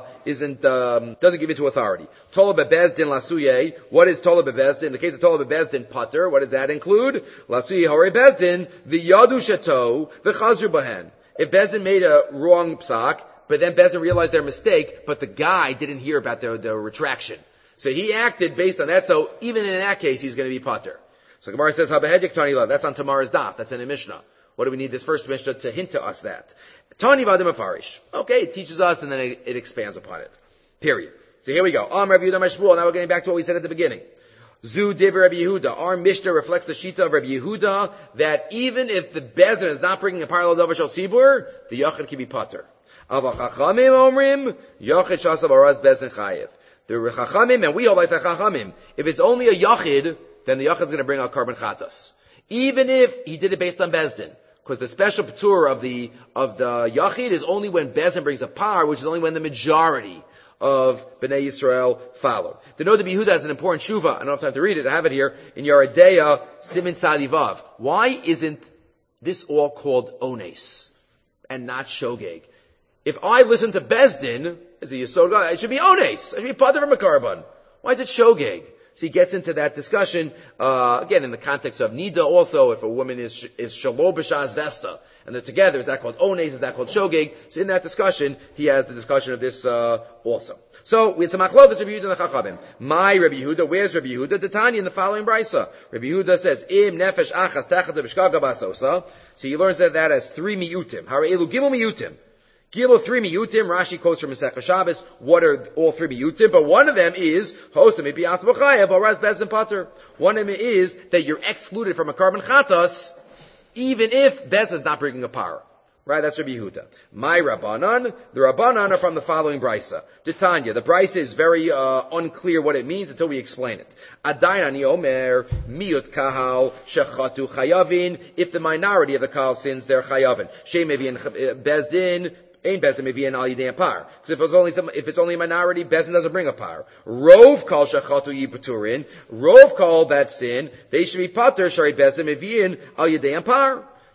give into authority. Tola bebezdin lasuye. What is tola bebezdin? In the case of tola bebezdin pater, what does that include? Lasuye hore bezdin, the yadu shato, the chazru bahen. If bezdin made a wrong psak, but then bezdin realized their mistake, but the guy didn't hear about the retraction. So he acted based on that, so even in that case, he's going to be pater. So Gemara says, Habehedik Tani La. That's on tomorrow's daf. That's in a Mishnah. What do we need this first Mishnah to hint to us that? Tani Vadim Afarish. Okay, it teaches us and then it expands upon it. Period. So here we go. Rabbi Yehuda Mashmuel. Now we're getting back to what we said at the beginning. Zu Div Rabbi Yehuda. Our Mishnah reflects the Shita of Rabbi Yehuda that even if the Bezin is not bringing a parallel Davar Shal Sibur, the Yachid can be pater. Ava Chachamim Omrim, Yachid Shasav Araz Bezin Chayev. The Chachamim, and we all like the Chachamim. If it's only a Yachid, then the Yachid is going to bring out carbon chatas. Even if he did it based on Bezdin. Because the special patur of the Yachid is only when Bezdin brings a par, which is only when the majority of Bnei Yisrael follow. The Noda B'Yehuda has an important shuva. I don't have time to read it. I have it here in Yeridea Simin Tzadivav. Why isn't this all called Ones and not Shogeg? If I listen to Bezdin, as a Yisod guy, it should be Ones. It should be Pater from a carbon. Why is it Shogeg? So he gets into that discussion, again, in the context of Nida also, if a woman is Shalom B'Shaz Vesta, and they're together, is that called Ones, is that called Shogeg? So in that discussion, he has the discussion of this, also. So, it's a machlokas Rabbi Yehuda and the Chachamim. My Rabbi Yehuda, where's Rabbi Yehuda? The Tanya in the following brisa. Rabbi Yehuda says, Im nefesh achas tachat b'shkaga basosa. So he learns that as 3 miyutim. Hara elu gimel miyutim. Gimel 3 miyutim, Rashi quotes from Masechah Shabbos. What are all 3 miyutim? But one of them is, Hosam ipiyath b'chayev, Baraz Bezdin Pater. One of them is that you're excluded from a carbon chatas, even if Bezdin is not bringing a par. Right, that's Rabbi Yehuda. My Rabbanan, the Rabbanan are from the following brisa. Titania, the brisa is very unclear what it means until we explain it. Adayin ani omer, miut kahal, shechatu chayavin, if the minority of the kahal sins, they're chayavin. Shem evian Bezdin, Ein Bezdin mevian al yidei par. Because if it's only a minority, Bezdin doesn't bring a par. Rov kal shechatu yipaturin, Rov kal that sin, they should be pater, shari Bezdin mevian al yidei par.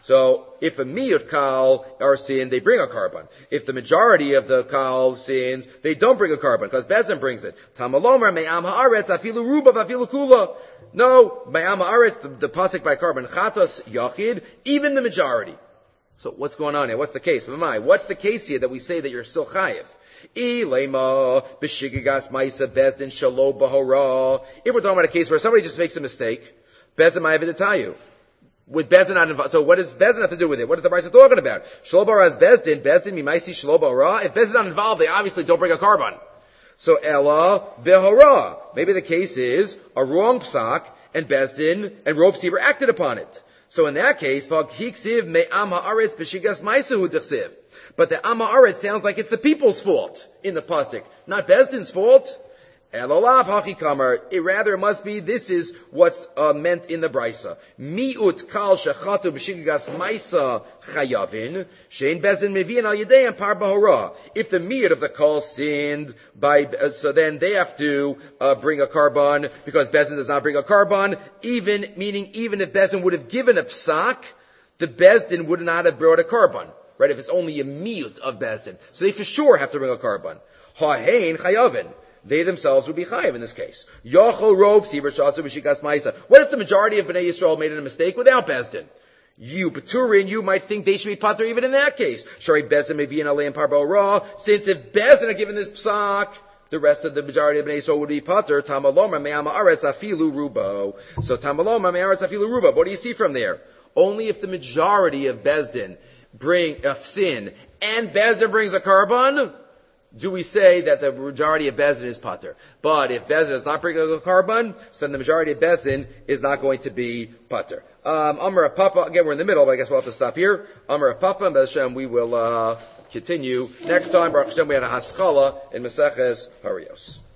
So, if a miyut kal are sin, they bring a carbon. If the majority of the kal sins, they don't bring a carbon, because Bezdin brings it. Tamalomer me'am ha'aretz afilu ruba afilu kula. No, me'am ha'aretz, the pasuk by carbon, chatos yachid, even the majority. So what's going on here? What's the case? What's the case here that we say that you're still chayiv? If we're talking about a case where somebody just makes a mistake, Bezdin might have to tell you. With Bezdin not involved, so what does Bezdin have to do with it? What is the Brisa talking about? Shelo b'hara Bezdin mimaisi shelo b'hara. If Bezdin not involved, they obviously don't bring a carbon. So Ella b'hara. Maybe the case is a wrong psak, and Bezdin and Rov Tzibur acted upon it. So in that case, but the Am Haaretz sounds like it's the people's fault in the pasuk, not Bezdin's fault. It rather must be, this is what's meant in the Brisa. Mi'ut kal shechatu b'shigas maisa chayavin, shein Bezdin mevi'in al yedei par bahora. If the mi'ut of the kal sinned by, so then they have to bring a carbon, because Bezdin does not bring a carbon, even if Bezdin would have given a psak, the Bezdin would not have brought a carbon. Right? If it's only a mi'ut of Bezdin. So they for sure have to bring a carbon. Ha'hein chayavin. They themselves would be chayiv in this case. Yachol rov tzibur shasu b'shikas ma'isa. What if the majority of Bnei Yisrael made a mistake without Bezdin? You, Peturin, you might think they should be pater even in that case. Shari Bezdin may be in aleim parbo ra. Since if Bezdin had given this psak, the rest of the majority of Bnei Yisrael would be pater. Tamaloma me'ama aretz afilu rubo. So tamaloma me'aretz afilu rubo. What do you see from there? Only if the majority of Bezdin bring a sin and Bezdin brings a carbon, do we say that the majority of Bezdin is pater. But if Bezdin does not bring a carbon, so then the majority of Bezdin is not going to be pater. Amar of Papa, again we're in the middle, but I guess we'll have to stop here. Amar of Papa, and Be'ez Hashem we will continue. Next time, Baruch Hashem, we had a haskalah in Maseches Harios.